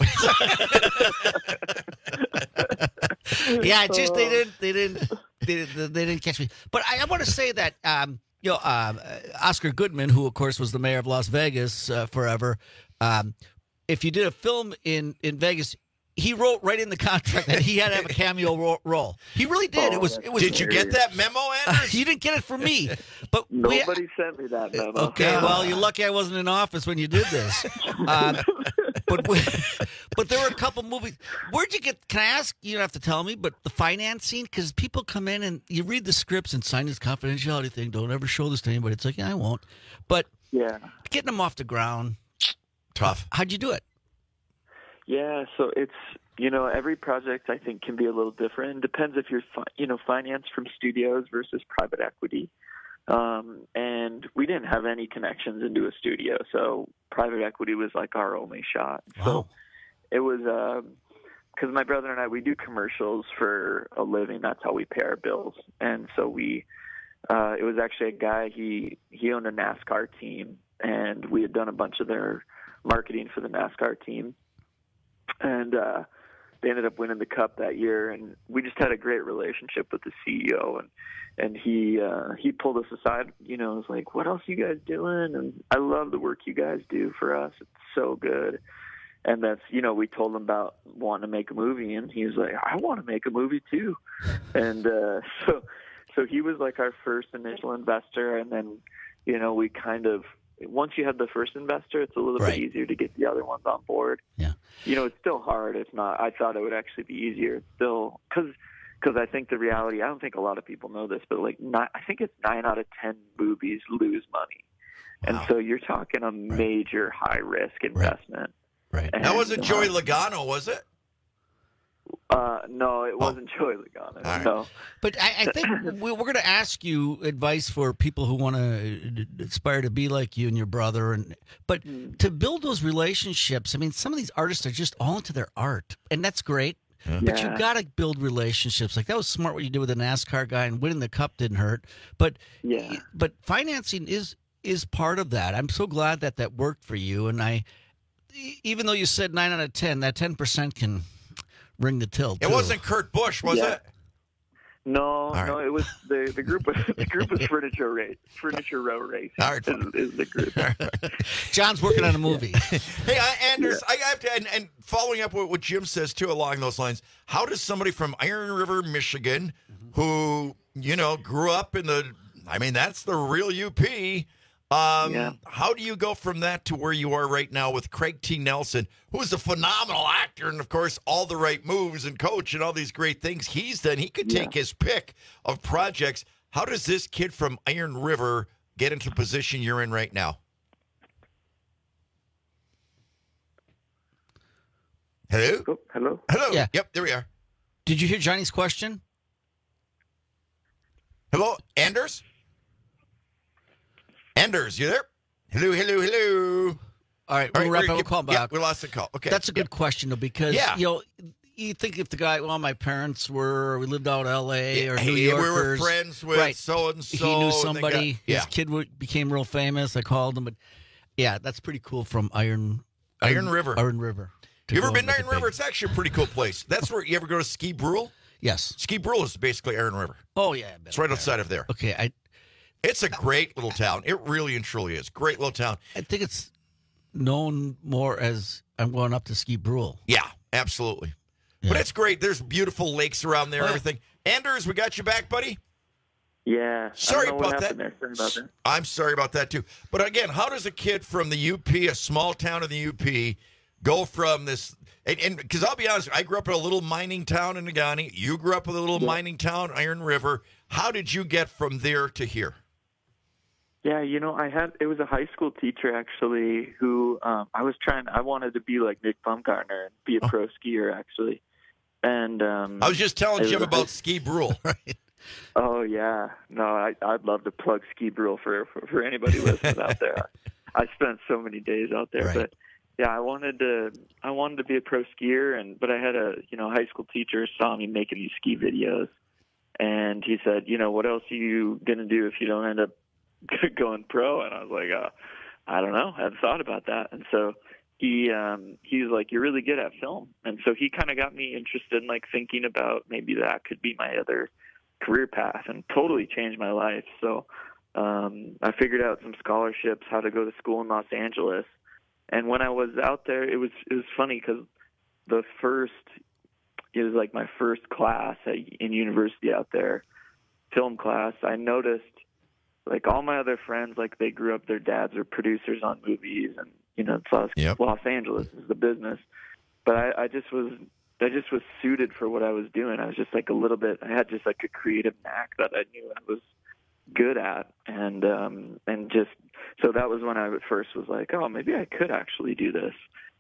Yeah, just they didn't catch me. But I want to say that. Oscar Goodman, who of course was the mayor of Las Vegas forever, if you did a film in Vegas, he wrote right in the contract that he had to have a cameo role. He really did. It was. Did you get that memo, Anders? You didn't get it from me, but nobody sent me that memo. Okay, well, you're lucky I wasn't in office when you did this. But there were a couple movies. Where'd you get? Can I ask? You don't have to tell me. But the financing, because people come in and you read the scripts and sign this confidentiality thing. Don't ever show this to anybody. It's like, I won't. But getting them off the ground, tough. How'd you do it? Yeah, so it's every project I think can be a little different. It depends if you're financed from studios versus private equity. And we didn't have any connections into a studio, so private equity was like our only shot. Wow. So it was because my brother and I, we do commercials for a living. That's how we pay our bills. And so it was actually a guy, he owned a NASCAR team, and we had done a bunch of their marketing for the NASCAR team. And they ended up winning the Cup that year, and we just had a great relationship with the CEO. And he pulled us aside, was like, "What else are you guys doing? And I love the work you guys do for us. It's so good." And that's, we told him about wanting to make a movie, and he was like, "I want to make a movie too." And so he was like our first initial investor, and then, we kind of, once you have the first investor, it's a little bit easier to get the other ones on board. Yeah. It's still hard. It's not. I thought it would actually be easier. It's still because I think the reality, I don't think a lot of people know this, but I think it's 9 out of 10 movies lose money. Wow. And so you're talking a major high risk investment. Right. And, that wasn't Joey Logano, was it? No, it wasn't Joey Logano. Right. No. But I think we're going to ask you advice for people who want to aspire to be like you and your brother. But to build those relationships, I mean, some of these artists are just all into their art, and that's great. Yeah. But you got to build relationships. Like that was smart what you did with the NASCAR guy, and winning the Cup didn't hurt. But financing is part of that. I'm so glad that worked for you. And even though you said 9 out of 10, that 10% can ring the till. It wasn't Kurt Busch, was it? No, it was the group. The group was Furniture Row Racing. Is the group. John's working on a movie. Hey, Anders, I have to, and following up with what Jim says too along those lines. How does somebody from Iron River, Michigan, who grew up in that's the real UP, How do you go from that to where you are right now with Craig T. Nelson, who is a phenomenal actor and, of course, all the right moves and coach and all these great things he's done? He could take his pick of projects. How does this kid from Iron River get into the position you're in right now? Hello? Hello? Hello? Yeah. Yep, there we are. Did you hear Johnny's question? Hello, Anders? Anders, you there? Hello. All right, we'll wrap up. We'll call back. Yeah, we lost the call. Okay. That's a good question, though, because, you think if the guy, my parents we lived out in L.A. or New Yorkers. We were friends with so-and-so. He knew somebody. His kid became real famous. I called him. But, that's pretty cool from Iron River. Iron River. You ever been to Iron River? It's actually a pretty cool place. That's where you ever go to Ski Brule? Yes. Ski Brule is basically Iron River. Oh, yeah. It's right outside of there. Okay. It's a great little town. It really and truly is. Great little town. I think it's known more as I'm going up to Ski Brule. Yeah, absolutely. Yeah. But it's great. There's beautiful lakes around there, everything. Anders, we got you back, buddy? Yeah. Sorry about that. Sorry about that. I'm sorry about that, too. But again, how does a kid from the UP, a small town in the UP, go from this? And because I'll be honest, I grew up in a little mining town in Negaunee. You grew up in a little mining town, Iron River. How did you get from there to here? Yeah, it was a high school teacher actually who I wanted to be like Nick Baumgartner and be a pro skier actually. And I was just telling Jim about Ski Brule. Right. Oh yeah, no, I'd love to plug Ski Brule for anybody listening out there. I spent so many days out there, right. But yeah, I wanted to be a pro skier, but I had a high school teacher saw me making these ski videos, and he said, what else are you gonna do if you don't end up going pro? And I was like, I don't know. I hadn't thought about that. And so he's like, you're really good at film. And so he kind of got me interested in like thinking about maybe that could be my other career path, and totally changed my life. So I figured out some scholarships, how to go to school in Los Angeles. And when I was out there, it was funny because it was like my first class in university out there, film class. I noticed like all my other friends, like they grew up, their dads are producers on movies, and it's Los Angeles is the business. But I just was suited for what I was doing. I was just like I had just like a creative knack that I knew I was good at, and just so that was when I at first was like, oh, maybe I could actually do this,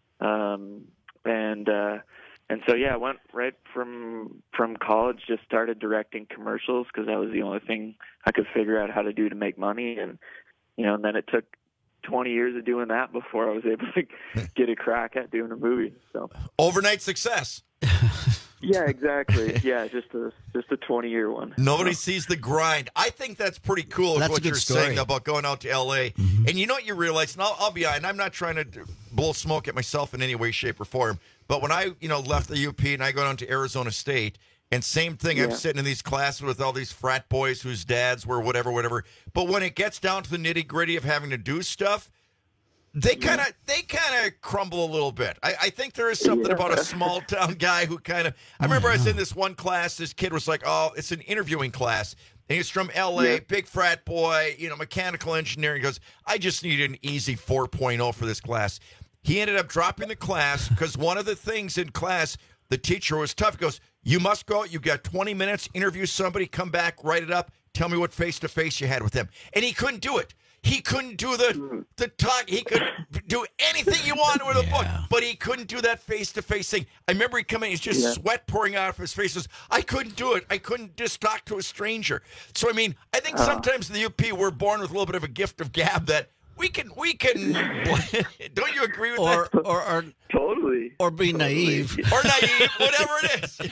and so I went right from college, just started directing commercials because that was the only thing I could figure out how to do to make money, and and then it took 20 years of doing that before I was able to get a crack at doing a movie. So overnight success. Yeah, exactly. Yeah, just a 20-year one. Nobody sees the grind. I think that's pretty cool. That's what you're saying about going out to L.A. Mm-hmm. And you know what you realize, and I'll be honest, I'm not trying to blow smoke at myself in any way, shape, or form, but when I left the UP and I go down to Arizona State, and same thing, I'm sitting in these classes with all these frat boys whose dads were whatever. But when it gets down to the nitty-gritty of having to do stuff, they kind of crumble a little bit. I think there is something about a small town guy who kind of. I remember I was in this one class. This kid was like, "Oh, it's an interviewing class," and he's from L.A., big frat boy, mechanical engineering. He goes, "I just need an easy 4.0 for this class." He ended up dropping the class because one of the things in class, the teacher was tough. He goes, "You must go out. You've got 20 minutes. Interview somebody. Come back. Write it up. Tell me what face-to-face you had with them." And he couldn't do it. He couldn't do the talk. He could do anything you wanted with a book, but he couldn't do that face-to-face thing. I remember he come in, he's just sweat pouring out of his face. He says, I couldn't do it. I couldn't just talk to a stranger. So, I mean, I think sometimes in the UP, we're born with a little bit of a gift of gab that we can. Don't you agree with that? Or totally. Or be naive. Or naive, whatever it is.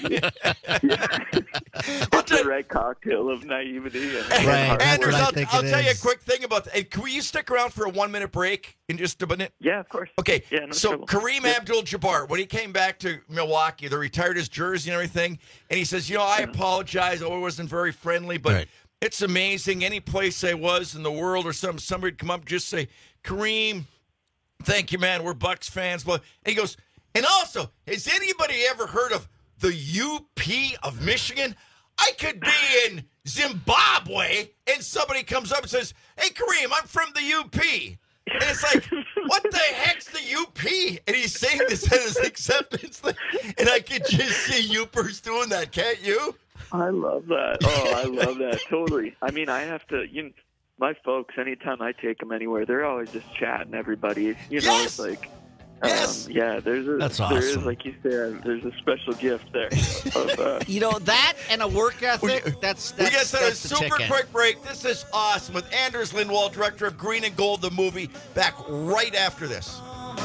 It's the right cocktail of naivety. Right. Anders, I'll tell you a quick thing about that. Hey, can you stick around for a 1-minute break in just a minute? Yeah, of course. Okay. Yeah, no so trouble. Kareem Abdul-Jabbar, when he came back to Milwaukee, they retired his jersey and everything, and he says, I apologize. Oh, it wasn't very friendly, but it's amazing. Any place I was in the world or somebody would come up and just say, Kareem, thank you, man. We're Bucks fans. And he goes, and also, has anybody ever heard of the UP of Michigan? I could be in Zimbabwe and somebody comes up and says, "Hey, Kareem, I'm from the UP." And it's like, what the heck's the UP? And he's saying this at his acceptance thing. And I could just see Youpers doing that, can't you? I love that. Oh, I love that. Totally. I mean, I have to, my folks, anytime I take them anywhere, they're always just chatting everybody. It's like, That's awesome. There is, like you said, there's a special gift there. Of, that and a work ethic, we got a super ticket. quick break. This is awesome with Anders Lindwall, director of Green and Gold, the movie, back right after this.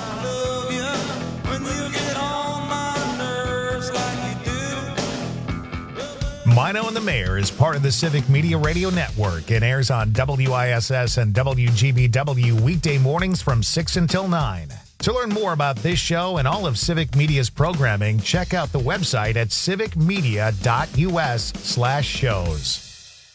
Mino and the Mayor is part of the Civic Media Radio Network and airs on WISS and WGBW weekday mornings from 6 until 9. To learn more about this show and all of Civic Media's programming, check out the website at civicmedia.us/shows.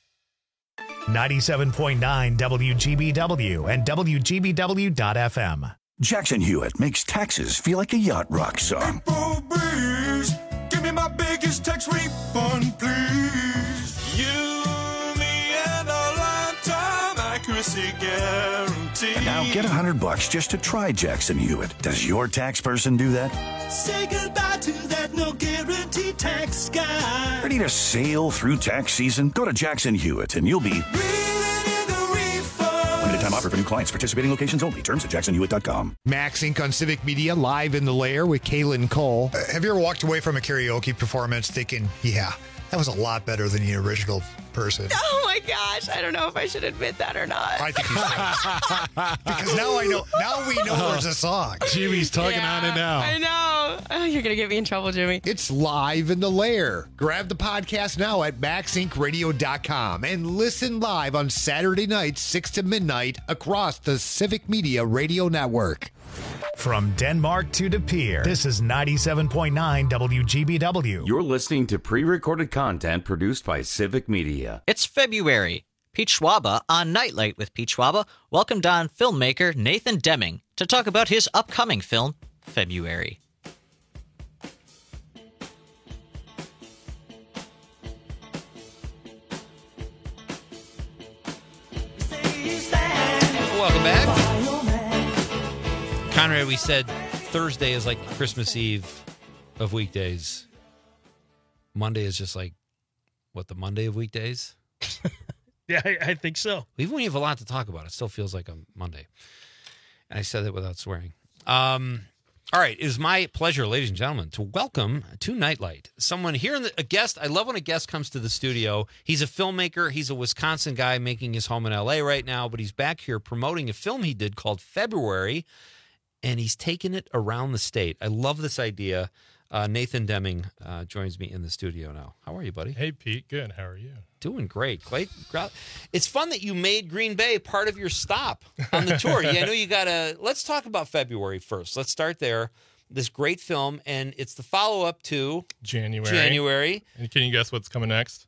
97.9 WGBW and WGBW.FM. Jackson Hewitt makes taxes feel like a yacht rock song. Give me my biggest tax refund, please. You, me, and a lifetime accuracy guarantee. And now get $100 just to try Jackson Hewitt. Does your tax person do that? Say goodbye to that no guarantee tax guy. Ready to sail through tax season? Go to Jackson Hewitt and you'll be limited time offer for new clients. Participating locations only. Terms at jacksonhewitt.com. Max Inc. on Civic Media, live in the lair with Kaylin Cole. Have you ever walked away from a karaoke performance thinking, yeah, that was a lot better than the original person? Oh my gosh, I don't know if I should admit that or not. I think you should. Because now I know. Now we know there's a song. Jimmy's talking on it now. I know. Oh, you're going to get me in trouble, Jimmy. It's live in the lair. Grab the podcast now at maxincradio.com and listen live on Saturday nights, 6 to midnight, across the Civic Media Radio Network. From Denmark to De Pere, this is 97.9 WGBW. You're listening to pre-recorded content produced by Civic Media. It's February. Pete Schwaba on Nightlight with Pete Schwaba welcomed on filmmaker Nathan Deming to talk about his upcoming film, February. Welcome back. Conrad, we said Thursday is like Christmas Eve of weekdays. Monday is just like, what, the Monday of weekdays? Yeah, I think so. Even when you have a lot to talk about, it still feels like a Monday. And I said that without swearing. All right, it is my pleasure, ladies and gentlemen, to welcome to Nightlight someone here, a guest. I love when a guest comes to the studio. He's a filmmaker. He's a Wisconsin guy making his home in L.A. right now, but he's back here promoting a film he did called February, and he's taken it around the state. I love this idea. Nathan Deming joins me in the studio now. How are you, buddy? Hey, Pete. Good. How are you? Doing great. It's fun that you made Green Bay part of your stop on the tour. Yeah, I know you got to. Let's talk about February first. Let's start there. This great film, and it's the follow-up to January. And can you guess what's coming next?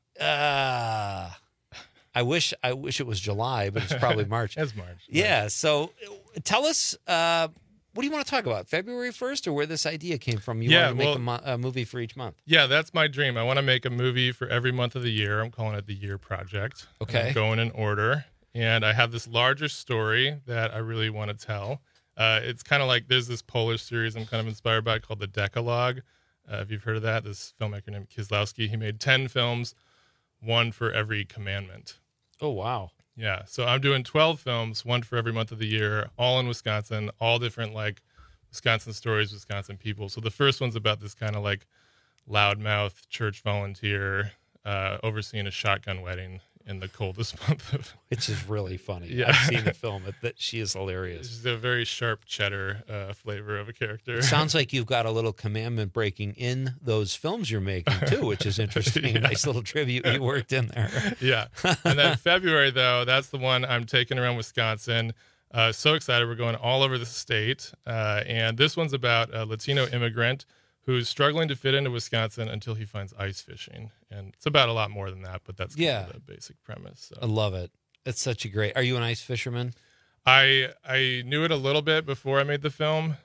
I wish it was July, but it's probably March. It's March. Yeah. So tell us. What do you want to talk about? February 1st, or where this idea came from? You want to make a movie for each month? Yeah, that's my dream. I want to make a movie for every month of the year. I'm calling it the Year Project. Okay. I'm going in order. And I have this larger story that I really want to tell. It's kind of like there's this Polish series I'm kind of inspired by called The Decalogue. If you've heard of that, this filmmaker named Kieslowski, he made 10 films, one for every commandment. Oh, wow. Yeah, so I'm doing 12 films, one for every month of the year, all in Wisconsin, all different, like, Wisconsin stories, Wisconsin people. So the first one's about this kind of, like, loudmouth church volunteer overseeing a shotgun wedding in the coldest month of... Which is really funny. Yeah. I've seen the film. That she is hilarious. She's a very sharp cheddar flavor of a character. It sounds like you've got a little commandment breaking in those films you're making, too, which is interesting. Yeah. A nice little tribute you worked in there. Yeah. And then February, though, that's the one I'm taking around Wisconsin. So excited. We're going all over the state. And this one's about a Latino immigrant who's struggling to fit into Wisconsin until he finds ice fishing. And it's about a lot more than that, but that's kind of the basic premise. So. I love it. It's such a great... Are you an ice fisherman? I knew it a little bit before I made the film.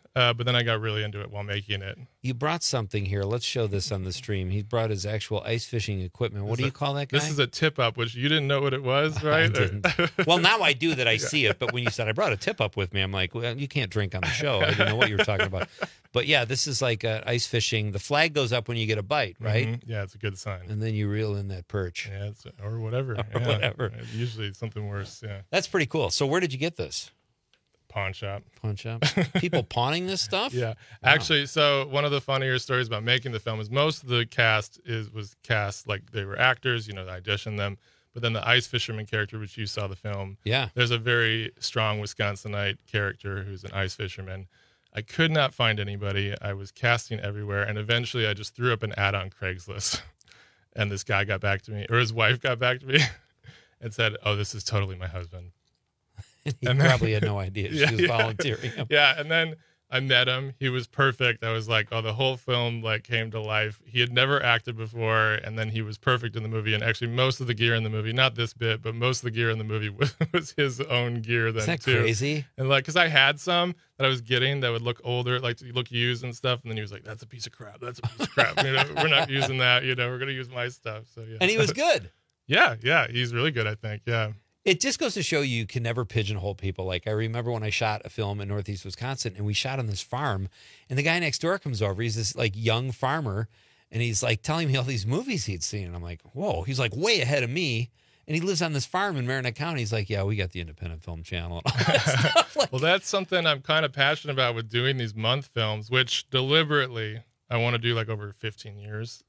but then I got really into it while making it. You brought something here. Let's show this on the stream. He brought his actual ice fishing equipment. What do you call that guy? This is a tip-up, which you didn't know what it was, right? I didn't. Well, now I do that I see it, but when you said I brought a tip-up with me, I'm like, well, you can't drink on the show. I didn't know what you were talking about. But yeah, this is like ice fishing. The flag goes up when you get a bite, right? Mm-hmm. Yeah, it's a good sign. And then you reel in that perch. Yeah, or whatever. Or whatever. Usually it's something worse, yeah. That's pretty cool. So where did you get this? Pawn shop. People pawning this stuff? Yeah. Wow. Actually, so one of the funnier stories about making the film is most of the cast was cast like they were actors, I auditioned them. But then the ice fisherman character, which you saw the film, there's a very strong Wisconsinite character who's an ice fisherman. I could not find anybody. I was casting everywhere, and eventually I just threw up an ad on Craigslist. And this guy got back to me, or his wife got back to me and said, "Oh, this is totally my husband." He probably had no idea she was volunteering him. Yeah, and then I met him. He was perfect. I was like, oh, the whole film came to life. He had never acted before, and then he was perfect in the movie. And actually, most of the gear in the movie, not this bit, but most of the gear in the movie was his own gear then, Isn't that too. crazy? And because I had some that I was getting that would look older, look used and stuff, and then he was like, "That's a piece of crap. That's a piece of crap. We're not using that. We're going to use my stuff." So yeah. And he was good. Yeah, he's really good, I think. Yeah. It just goes to show you can never pigeonhole people. Like I remember when I shot a film in Northeast Wisconsin and we shot on this farm and the guy next door comes over. He's this young farmer and he's telling me all these movies he'd seen. And I'm like, whoa, he's way ahead of me. And he lives on this farm in Marinette County. He's like, yeah, we got the Independent Film Channel and all that stuff. Well, that's something I'm kind of passionate about with doing these month films, which deliberately I want to do over 15 years.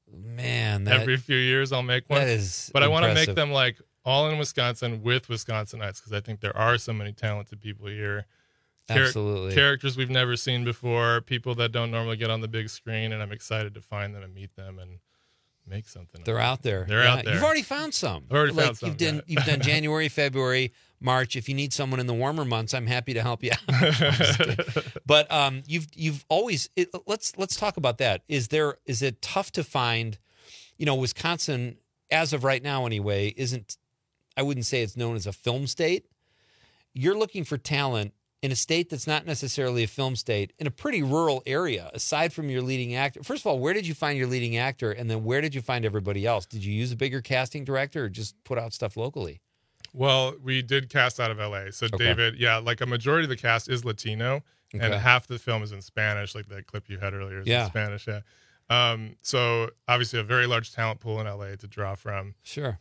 Man, every few years I'll make one. That is But impressive. I want to make them all in Wisconsin with Wisconsinites because I think there are so many talented people here. Absolutely. Characters we've never seen before, people that don't normally get on the big screen, and I'm excited to find them and meet them and make something. They're out there. They're out there. You've already found some. I've already found some. You've done January, February, March. If you need someone in the warmer months, I'm happy to help you out. But you've always let's talk about that. Is it tough to find? Wisconsin, as of right now anyway, isn't. I wouldn't say it's known as a film state. You're looking for talent in a state that's not necessarily a film state, in a pretty rural area, aside from your leading actor. First of all, where did you find your leading actor? And then where did you find everybody else? Did you use a bigger casting director or just put out stuff locally? Well, we did cast out of LA. So Okay. David, a majority of the cast is Latino, and Okay. half the film is in Spanish, like that clip you had earlier is Yeah. in Spanish. Yeah. So obviously a very large talent pool in LA to draw from. Sure.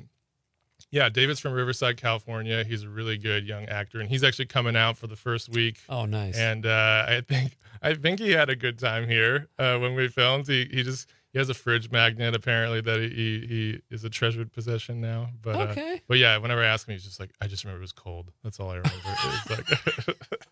Yeah, David's from Riverside, California. He's a really good young actor, and he's actually coming out for the first week. Oh, nice. And I think he had a good time here when we filmed. He has a fridge magnet apparently that he is a treasured possession now. But Okay. But yeah, whenever I ask him, he's just like, I just remember it was cold. That's all I remember. It's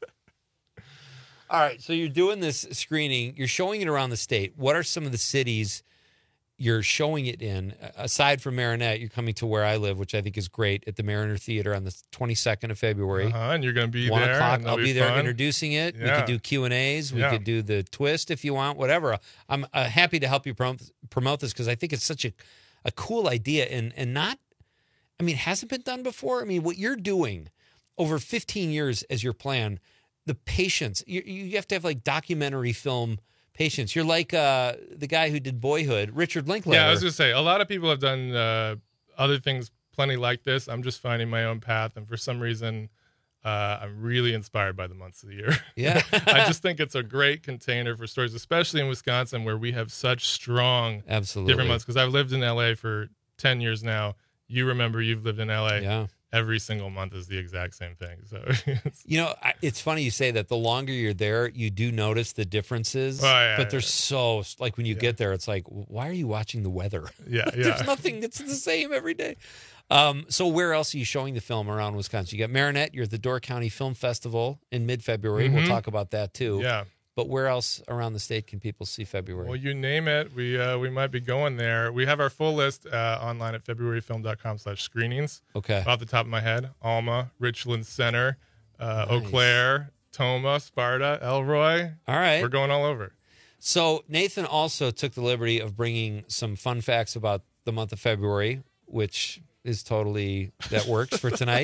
All right, so you're doing this screening. You're showing it around the state. What are some of the cities you're showing it in? Aside from Marinette, you're coming to where I live, which I think is great, at the Mariner Theater on the 22nd of February. and you're going to be 1 there. o'clock. and that'll I'll be there fun. introducing it. We Yeah. could do Q&As. We Yeah. could do the twist if you want, whatever. I'm happy to help you promote this because I think it's such a cool idea and not, hasn't been done before. What you're doing over 15 years as your plan, the patience, you have to have documentary film patience. You're like the guy who did Boyhood, Richard Linklater. Yeah, I was going to say, a lot of people have done other things plenty like this. I'm just finding my own path. And for some reason, I'm really inspired by the months of the year. Yeah. I just think it's a great container for stories, especially in Wisconsin where we have such strong different months. Because I've lived in LA for 10 years now. You remember you've lived in LA. Yeah. Every single month is the exact same thing. So, it's funny you say that. The longer you're there, you do notice the differences. Oh, yeah, but they're so, when you get there, it's like, why are you watching the weather? Yeah, There's nothing that's the same every day. So where else are you showing the film around Wisconsin? You got Marinette. You're at the Door County Film Festival in mid-February. We'll Mhm. talk about that too. Yeah. But where else around the state can people see February? Well, you name it, we might be going there. We have our full list online at februaryfilm.com/screenings. Okay. Off the top of my head, Alma, Richland Center, Eau Claire, Toma, Sparta, Elroy. All right. We're going all over. So Nathan also took the liberty of bringing some fun facts about the month of February, which is totally, that works for tonight.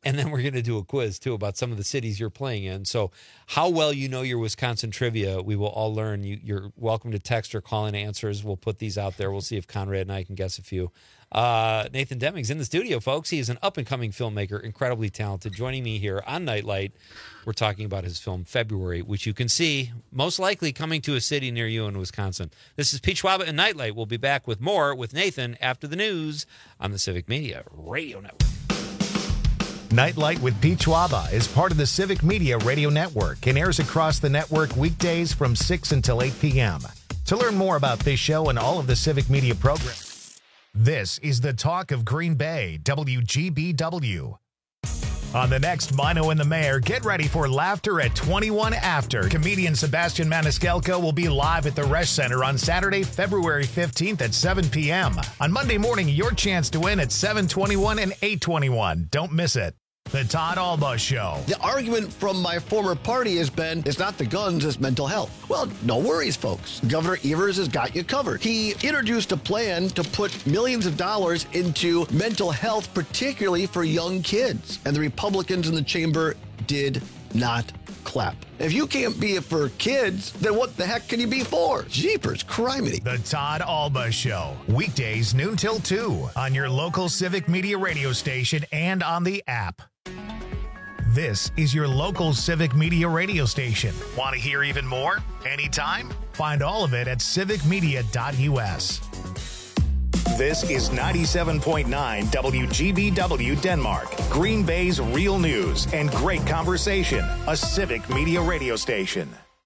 And then we're going to do a quiz, too, about some of the cities you're playing in. So how well you know your Wisconsin trivia, we will all learn. You're welcome to text or call in answers. We'll put these out there. We'll see if Conrad and I can guess a few. Nathan Deming's in the studio, folks. He is an up-and-coming filmmaker, incredibly talented. Joining me here on Nightlight, we're talking about his film February, which you can see most likely coming to a city near you in Wisconsin. This is Pete Schwaba and Nightlight. We'll be back with more with Nathan after the news on the Civic Media Radio Network. Nightlight with Pete Schwaba is part of the Civic Media Radio Network and airs across the network weekdays from 6 until 8 p.m. To learn more about this show and all of the Civic Media programs, this is the Talk of Green Bay, WGBW. On the next Mino and the Mayor, get ready for laughter at 21 After. Comedian Sebastian Maniscalco will be live at the Resch Center on Saturday, February 15th at 7 p.m. On Monday morning, your chance to win at 7:21 and 8:21. Don't miss it. The Todd Alba Show. The argument from my former party has been, it's not the guns, it's mental health. Well, no worries, folks. Governor Evers has got you covered. He introduced a plan to put millions of dollars into mental health, particularly for young kids. And the Republicans in the chamber did not clap. If you can't be it for kids, then what the heck can you be for? Jeepers, criminy. The Todd Alba Show. Weekdays noon till 2 on your local Civic Media radio station and on the app. This is your local Civic Media radio station. Want to hear even more? Anytime? Find all of it at civicmedia.us. This is 97.9 WGBW Denmark, Green Bay's real news and great conversation, a Civic Media radio station.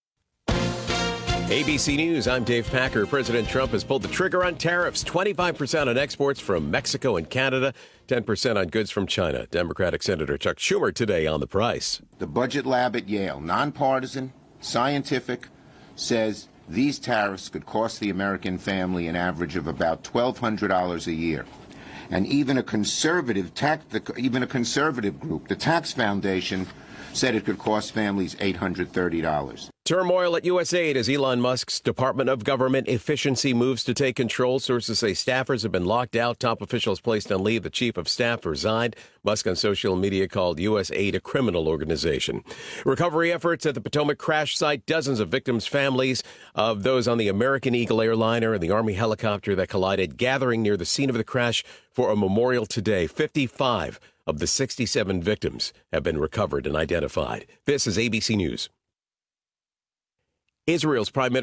ABC News, I'm Dave Packer. President Trump has pulled the trigger on tariffs, 25% on exports from Mexico and Canada, 10% on goods from China. Democratic Senator Chuck Schumer today on the price. The budget lab at Yale, nonpartisan, scientific, says these tariffs could cost the American family an average of about $1,200 a year. And even a conservative group, the Tax Foundation, said it could cost families $830. Turmoil at USAID as Elon Musk's Department of Government Efficiency moves to take control. Sources say staffers have been locked out. Top officials placed on leave. The chief of staff resigned. Musk on social media called USAID a criminal organization. Recovery efforts at the Potomac crash site. Dozens of victims' families of those on the American Eagle airliner and the Army helicopter that collided gathering near the scene of the crash for a memorial today. 55 of the 67 victims have been recovered and identified. This is ABC News. Israel's Prime Minister